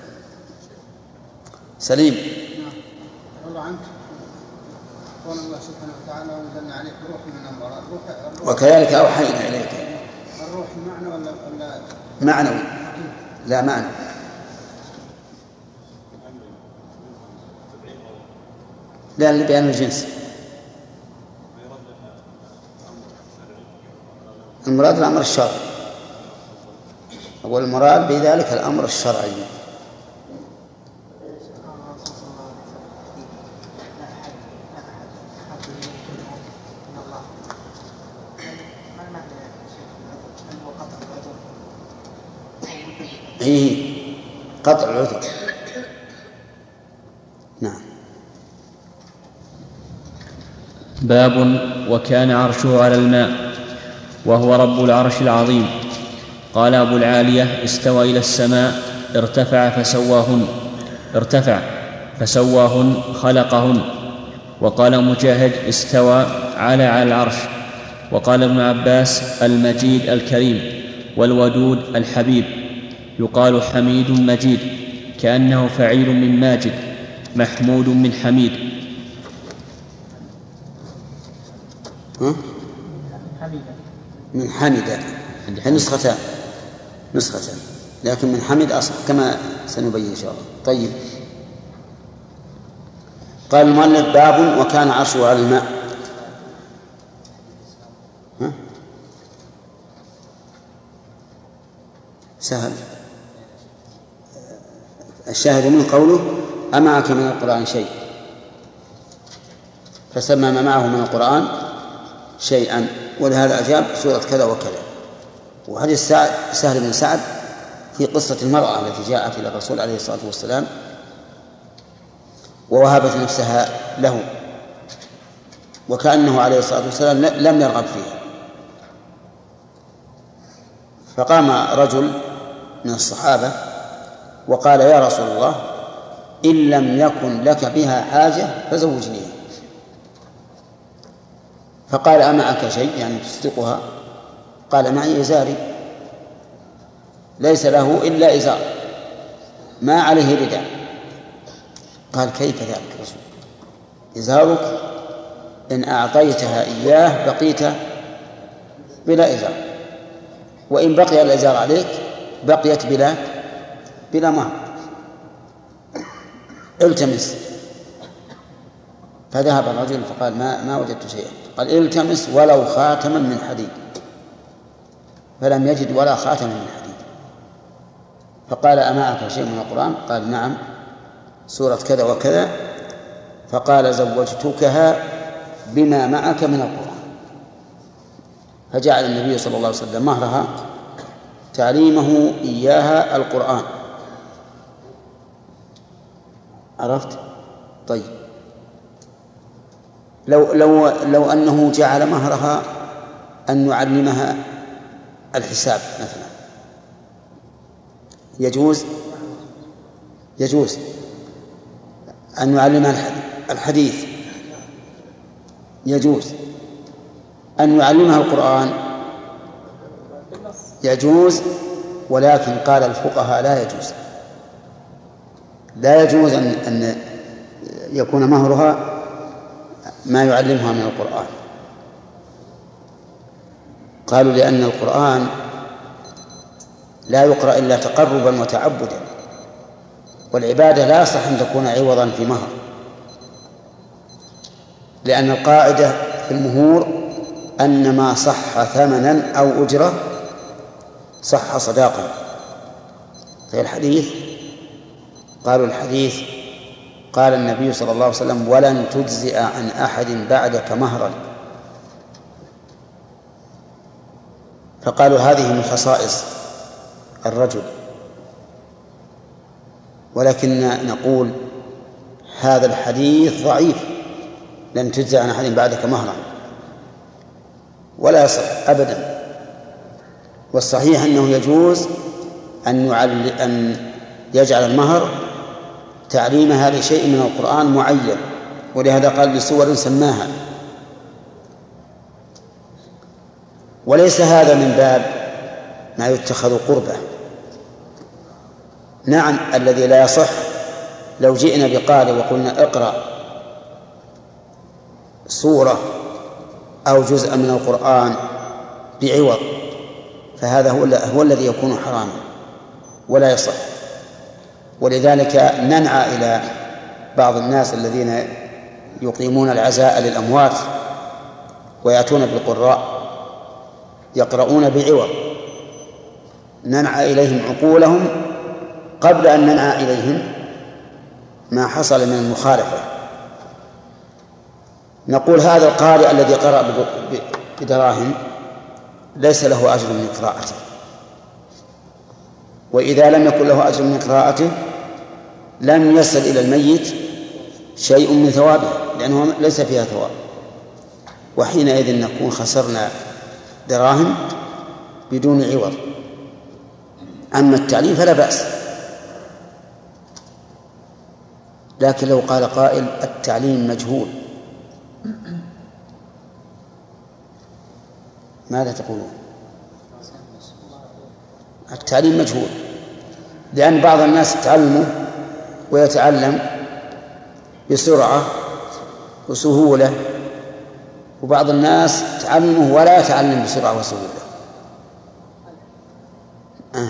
سليم. الله عنك قول الله سبحانه وتعالى ونزلنا عليك روح من أمر الروح وكذلك أوحينا إليك. الروح معنى ولا ولا معنوي؟ لا معنى. لا لبيان الجنس. المراد الأمر الشرعي. أقول المراد بذلك الأمر الشرعي. إيه قطع العذر. نعم. باب وكان عرشه على الماء وهو رب العرش العظيم. قال أبو العالية استوى إلى السماء ارتفع فسواهن ارتفع فسواهن خلقهن. وقال مجاهد استوى على على العرش. وقال ابن عباس المجيد الكريم والودود الحبيب. يقال حميد مجيد كأنه فعيل من ماجد محمود من حميد. من حمد نسختان نسختان لكن من حمد أصح كما سنبين إن شاء الله. طيب قال المؤلف باب وكان عرشه على الماء. ها؟ سهل. الشاهد من قوله أمعك من القرآن شيء فسمى ما معه من القرآن شيئا ولهذا أجاب سورة كذا وكذا. وحديث سهل بن سعد في قصة المرأة التي جاءت إلى الرسول عليه الصلاة والسلام ووهبت نفسها له وكأنه عليه الصلاة والسلام لم يرغب فيها. فقام رجل من الصحابة وقال يا رسول الله إن لم يكن لك بها حاجة فزوجنيها. فقال أمعك شيء يعني تصدقها؟ قال معي إزاري ليس له إلا إزار ما عليه رداء. قال كيف ذلك رسول إزارك إن أعطيتها إياه بقيت بلا إزار وإن بقي الإزار عليك بقيت بلا بلا مهر التمس. فذهب الرجل فقال ما ما وجدت شيئا. قال التمس ولو خاتما من حديد فلم يجد ولا خاتما من حديد. فقال أمعك شيء من القرآن؟ قال نعم سورة كذا وكذا. فقال زوجتكها بما معك من القرآن. فجعل النبي صلى الله عليه وسلم مهرها تعليمه إياها القرآن. عرفت؟ طيب لو لو لو أنه جعل مهرها أن يعلمها الحساب مثلا يجوز يجوز أن يعلمها الحديث يجوز أن يعلمها القرآن يجوز. ولكن قال الفقهاء لا يجوز لا يجوز أن أن يكون مهرها ما يعلمها من القرآن. قالوا لأن القرآن لا يقرأ إلا تقربا وتعبدا والعبادة لا يصح أن تكون عوضا في مهر. لأن القاعدة في المهور أن ما صح ثمنا أو أجرة صح صداقا. في الحديث قالوا الحديث قال النبي صلى الله عليه وسلم: ولن تجزئ عن أحد بعدك مهرا. فقالوا هذه من خصائص الرجل، ولكن نقول هذا الحديث ضعيف، لن تجزئ عن أحد بعدك مهرا، ولا يصح أبدا. والصحيح أنه يجوز أن أن يجعل المهر تعليمها لشيء من القرآن معين، ولهذا قال بسور سماها. وليس هذا من باب ما يتخذ قربة. نعم، الذي لا يصح لو جئنا بقارئ وقلنا اقرأ سورة أو جزءا من القرآن بعوض، فهذا هو, هو الذي يكون حراما ولا يصح. ولذلك ننعى إلى بعض الناس الذين يقيمون العزاء للأموات ويأتون بالقراء يقرؤون بعوض، ننعى إليهم عقولهم قبل أن ننعى إليهم ما حصل من المخالفة. نقول هذا القارئ الذي قرأ بدراهم ليس له أجر من قراءته، وإذا لم يكن له أجر من قراءته لم يصل إلى الميت شيء من ثوابه، لأنه ليس فيها ثواب، وحينئذ نكون خسرنا دراهم بدون عوض. أما التعليم فلا بأس. لكن لو قال قائل التعليم مجهول، ماذا تقولون؟ التعليم مجهول، لأن بعض الناس يتعلموا ويتعلم بسرعة وسهولة، وبعض الناس تعلمه ولا يتعلم بسرعة وسهولة. آه.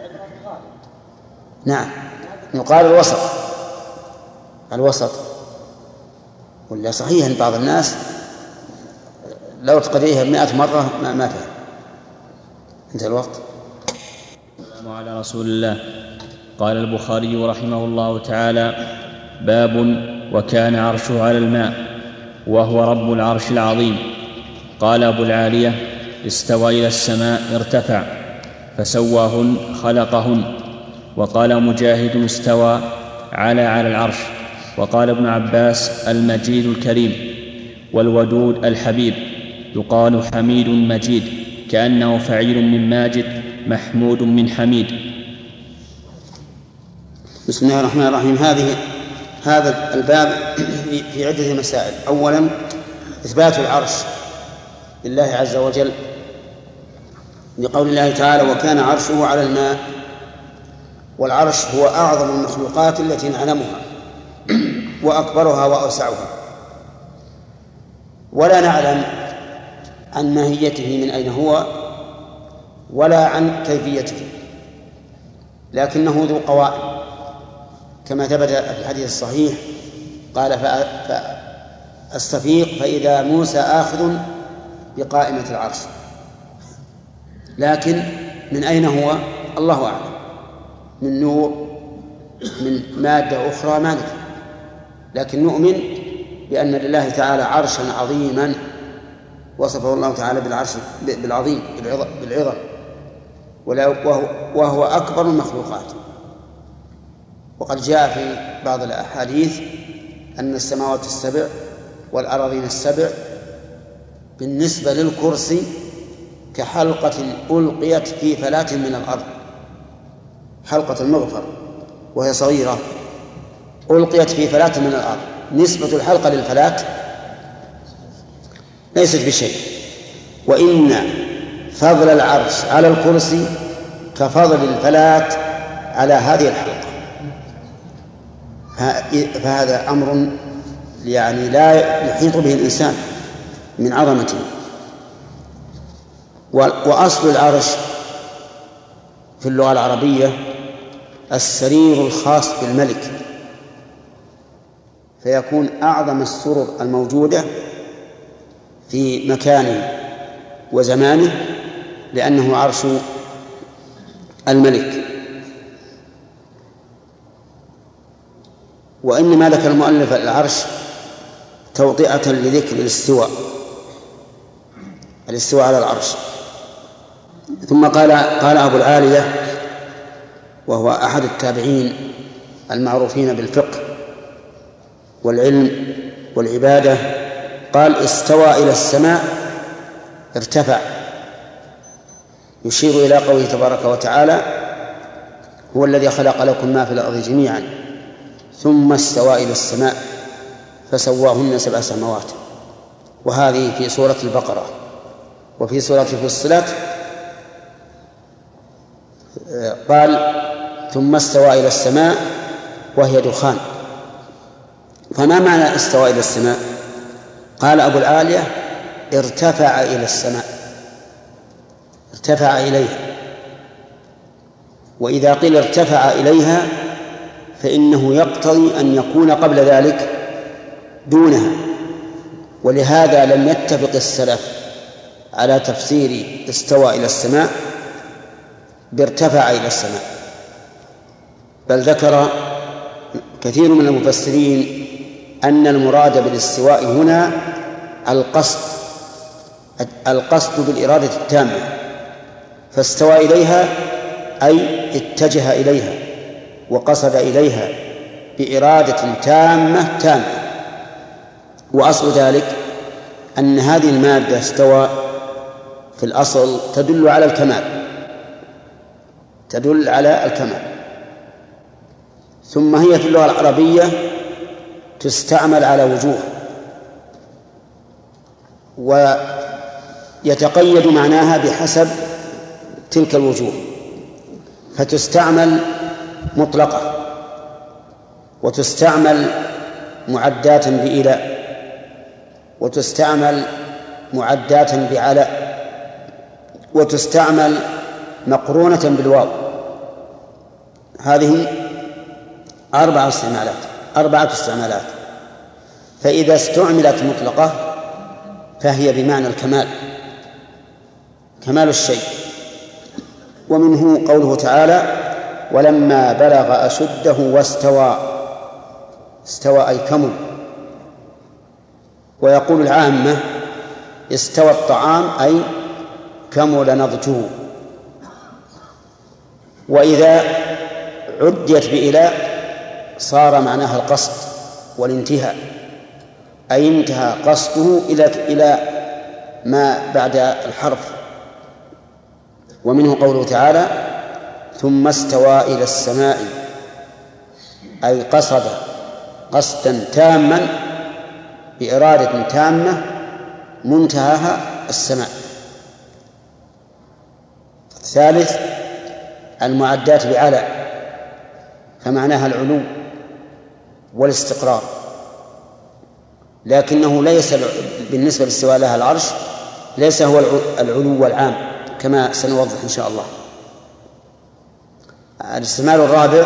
نعم، يقال الوسط الوسط ولا صحيح أن بعض الناس لو تقريها مئة مرة ما, ما فهم. انتهى الوقت. وعلى رسول الله. قال البخاري رحمه الله تعالى: باب وكان عرشه على الماء وهو رب العرش العظيم. قال أبو العالية: استوى إلى السماء ارتفع فسواهن خلقهن. وقال مجاهد: استوى على على العرش. وقال ابن عباس: المجيد الكريم. والودود الحبيب، يقال حميد مجيد، كأنه فعيل من ماجد محمود من حميد. بسم الله الرحمن الرحيم. هذه هذا الباب في عدة مسائل. أولا إثبات العرش لله عز وجل لقول الله تعالى: وكان عرشه على الماء. والعرش هو أعظم المخلوقات التي نعلمها وأكبرها وأوسعها، ولا نعلم عن ماهيته من أين هو ولا عن كيفيته، لكنه ذو قوائم كما ثبت في الحديث الصحيح. قال: فاستفيق فإذا موسى آخذ بقائمة العرش. لكن من أين هو الله أعلم، من نور، من مادة أخرى ما ندري، لكن نؤمن بأن لله تعالى عرشا عظيما وصفه الله تعالى بالعرش بالعظيم بالعظم، وهو أكبر المخلوقات. وقد جاء في بعض الأحاديث أن السماوات السبع والأراضين السبع بالنسبة للكرسي كحلقة ألقيت في فلاة من الأرض، حلقة المغفر وهي صغيرة ألقيت في فلاة من الأرض، نسبة الحلقة للفلاة ليست بشيء. وإن فضل العرش على الكرسي كفضل الفلاة على هذه الحلقة، فهذا أمر يعني لا يحيط به الإنسان من عظمته. وأصل العرش في اللغة العربية السرير الخاص بالملك، فيكون أعظم السرر الموجودة في مكان وزمانه لأنه عرش الملك. وإنما ذكر المؤلف العرش توطئة لذكر الاستواء الاستواء على العرش. ثم قال قال أبو العالية وهو أحد التابعين المعروفين بالفقه والعلم والعبادة، قال استوى إلى السماء ارتفع، يشير إلى قوله تبارك وتعالى هو الذي خلق لكم ما في الأرض جميعا ثم استوى إلى السماء فسواهن سبع سماوات. وهذه في سورة البقرة. وفي سورة فصلت قال ثم استوى إلى السماء وهي دخان. فما معنى استوى إلى السماء؟ قال أبو العالية ارتفع إلى السماء، ارتفع إليها. وإذا قيل ارتفع إليها فإنه يقتضي أن يكون قبل ذلك دونها، ولهذا لم يتفق السلف على تفسير استوى إلى السماء بارتفع إلى السماء، بل ذكر كثير من المفسرين أن المراد بالاستواء هنا القصد القصد بالإرادة التامة، فاستوى إليها أي اتجه إليها وقصد إليها بإرادة تامة تامة. وأصل ذلك أن هذه المادة استوى في الأصل تدل على الكمال، تدل على الكمال. ثم هي في اللغة العربية تستعمل على وجوه، ويتقيد معناها بحسب تلك الوجوه، فتستعمل مطلقة، وتستعمل معدات بإلى، وتستعمل معدات بعلى، وتستعمل مقرونة بالواو. هذه أربع استعمالات أربعة استعمالات. فإذا استعملت مطلقة فهي بمعنى الكمال، كمال الشيء. ومنه قوله تعالى ولما بلغ أشده واستوى، استوى أي كمل. ويقول العامة استوى الطعام أي كمل نضجه. وإذا عديت بإلى صار معناها القصد والانتهاء، أي انتهى قصده إلى إلى ما بعد الحرف. ومنه قوله تعالى ثم استوى إلى السماء، أي قصد قصدا تاما بإرادة تامة منتهاها السماء. الثالث المعدات بعلى، فمعناها العلو والاستقرار، لكنه ليس بالنسبة لاستواء لها العرش ليس هو العلو العام كما سنوضح إن شاء الله. الاستعمال الرابع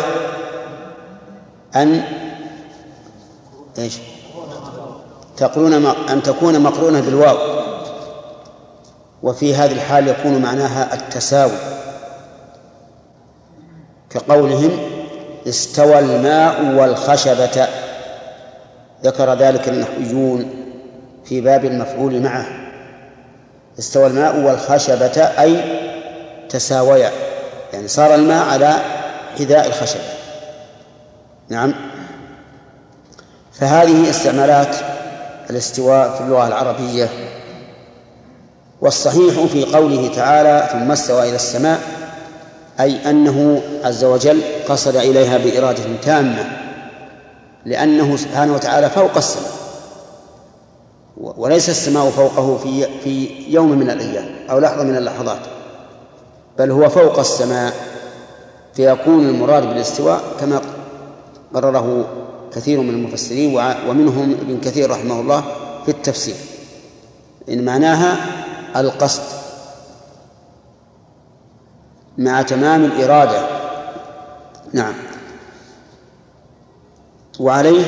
أن إيش؟ تقولون أن تكون مقرونة بالواو، وفي هذه الحال يكون معناها التساوي، كقولهم استوى الماء والخشبة، ذكر ذلك النحويون في باب المفعول معه. استوى الماء والخشبة أي تساويا، يعني صار الماء على حذاء الخشبة. نعم. فهذه استعمالات الاستواء في اللغة العربية. والصحيح في قوله تعالى ثم استوى إلى السماء أي أنه عز وجل قصد إليها بإرادة تامة، لأنه سبحانه وتعالى فوق السماء، وليس السماء فوقه في في يوم من الأيام أو لحظة من اللحظات، بل هو فوق السماء. فيكون المراد بالاستواء كما قرره كثير من المفسرين ومنهم ابن كثير رحمه الله في التفسير، إن معناها القصد مع تمام الإرادة. نعم. وعليه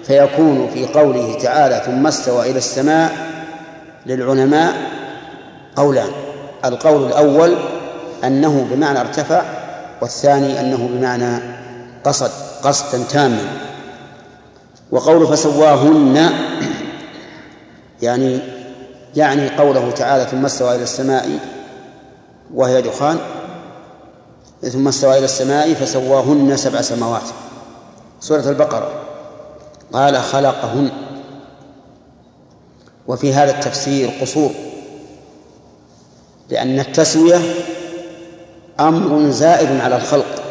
فيكون في قوله تعالى ثم استوى إلى السماء للعلماء قولان: القول الأول أنه بمعنى ارتفع، والثاني أنه بمعنى قصد قصدا تاما. وقول فسواهن يعني يعني قوله تعالى ثم استوى إلى السماء وهي دخان، ثم استوى إلى السماء فسواهن سبع سماوات، سورة البقرة، قال خلقهن. وفي هذا التفسير قصور، لأن التسوية أمر زائد على الخلق،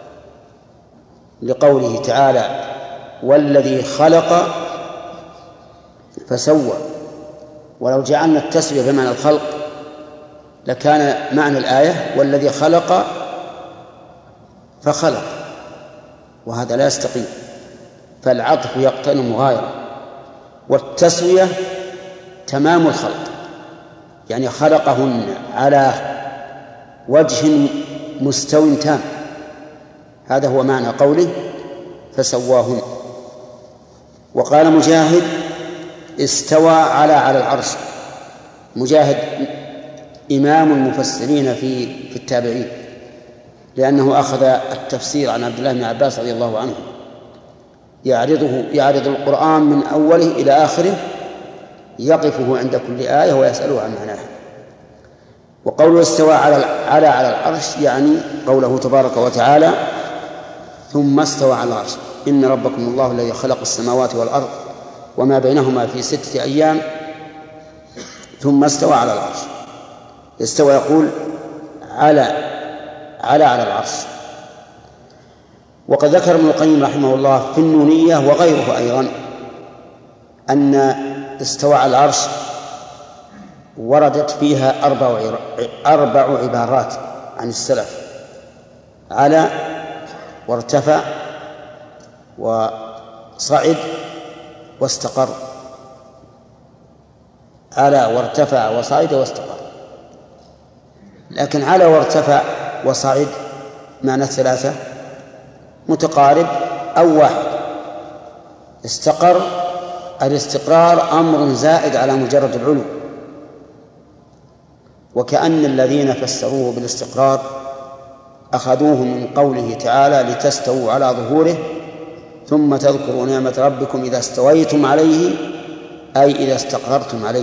لقوله تعالى والذي خلق فسوى. ولو جعلنا التسوية بمعنى الخلق لكان معنى الآية والذي خلق فخلق، وهذا لا يستقيم، فالعطف يقتضي المغايرة، والتسوية تمام الخلق، يعني خلقهن على وجه مستو تام. هذا هو معنى قوله فسواهن. وقال مجاهد استوى على على العرش. مجاهد إمام المفسرين في في التابعين، لأنه أخذ التفسير عن عبد الله بن عباس رضي الله عنه، يعرضه يعرض القرآن من أوله إلى آخره، يقفه عند كل آية ويسأله عن معناها. وقوله استوى على على على العرش يعني قوله تبارك وتعالى ثم استوى على العرش إن ربكم الله الذي خلق السماوات والأرض وما بينهما في ستة أيام ثم استوى على العرش. استوى يقول على على على العرش. وقد ذكر ابن القيم رحمه الله في النونية وغيره أيضا أن استوى على العرش وردت فيها أربع أربع عبارات عن السلف: على وارتفع وصعد واستقر. على وارتفع وصعد واستقر. لكن على وارتفع وصعد معنى الثلاثة متقارب أو واحد. استقر، الاستقرار أمر زائد على مجرد العلو، وكأن الذين فسروه بالاستقرار أخذوه من قوله تعالى لتستووا على ظهوره ثم تذكروا نعمة ربكم إذا استويتم عليه، أي إذا استقررتم عليه.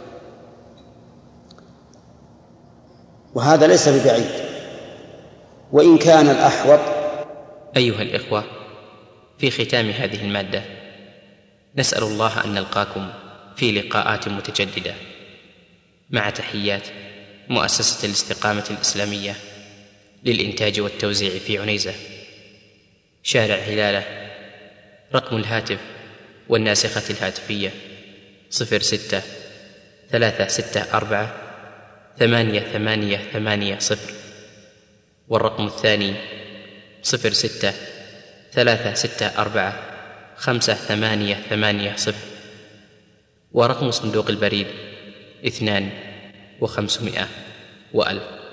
وهذا ليس ببعيد، وإن كان الأحوط. أيها الإخوة، في ختام هذه المادة نسأل الله أن نلقاكم في لقاءات متجددة، مع تحيات مؤسسة الاستقامة الإسلامية للإنتاج والتوزيع في عنيزة، شارع هلالة. رقم الهاتف والناسخة الهاتفية صفر ستة ثلاثة ستة أربعة ثمانية ثمانية ثمانية صفر، والرقم الثاني صفر ستة ثلاثة ستة أربعة خمسة ثمانية ثمانية صفر، ورقم صندوق البريد اثنان وخمسمائة وألف.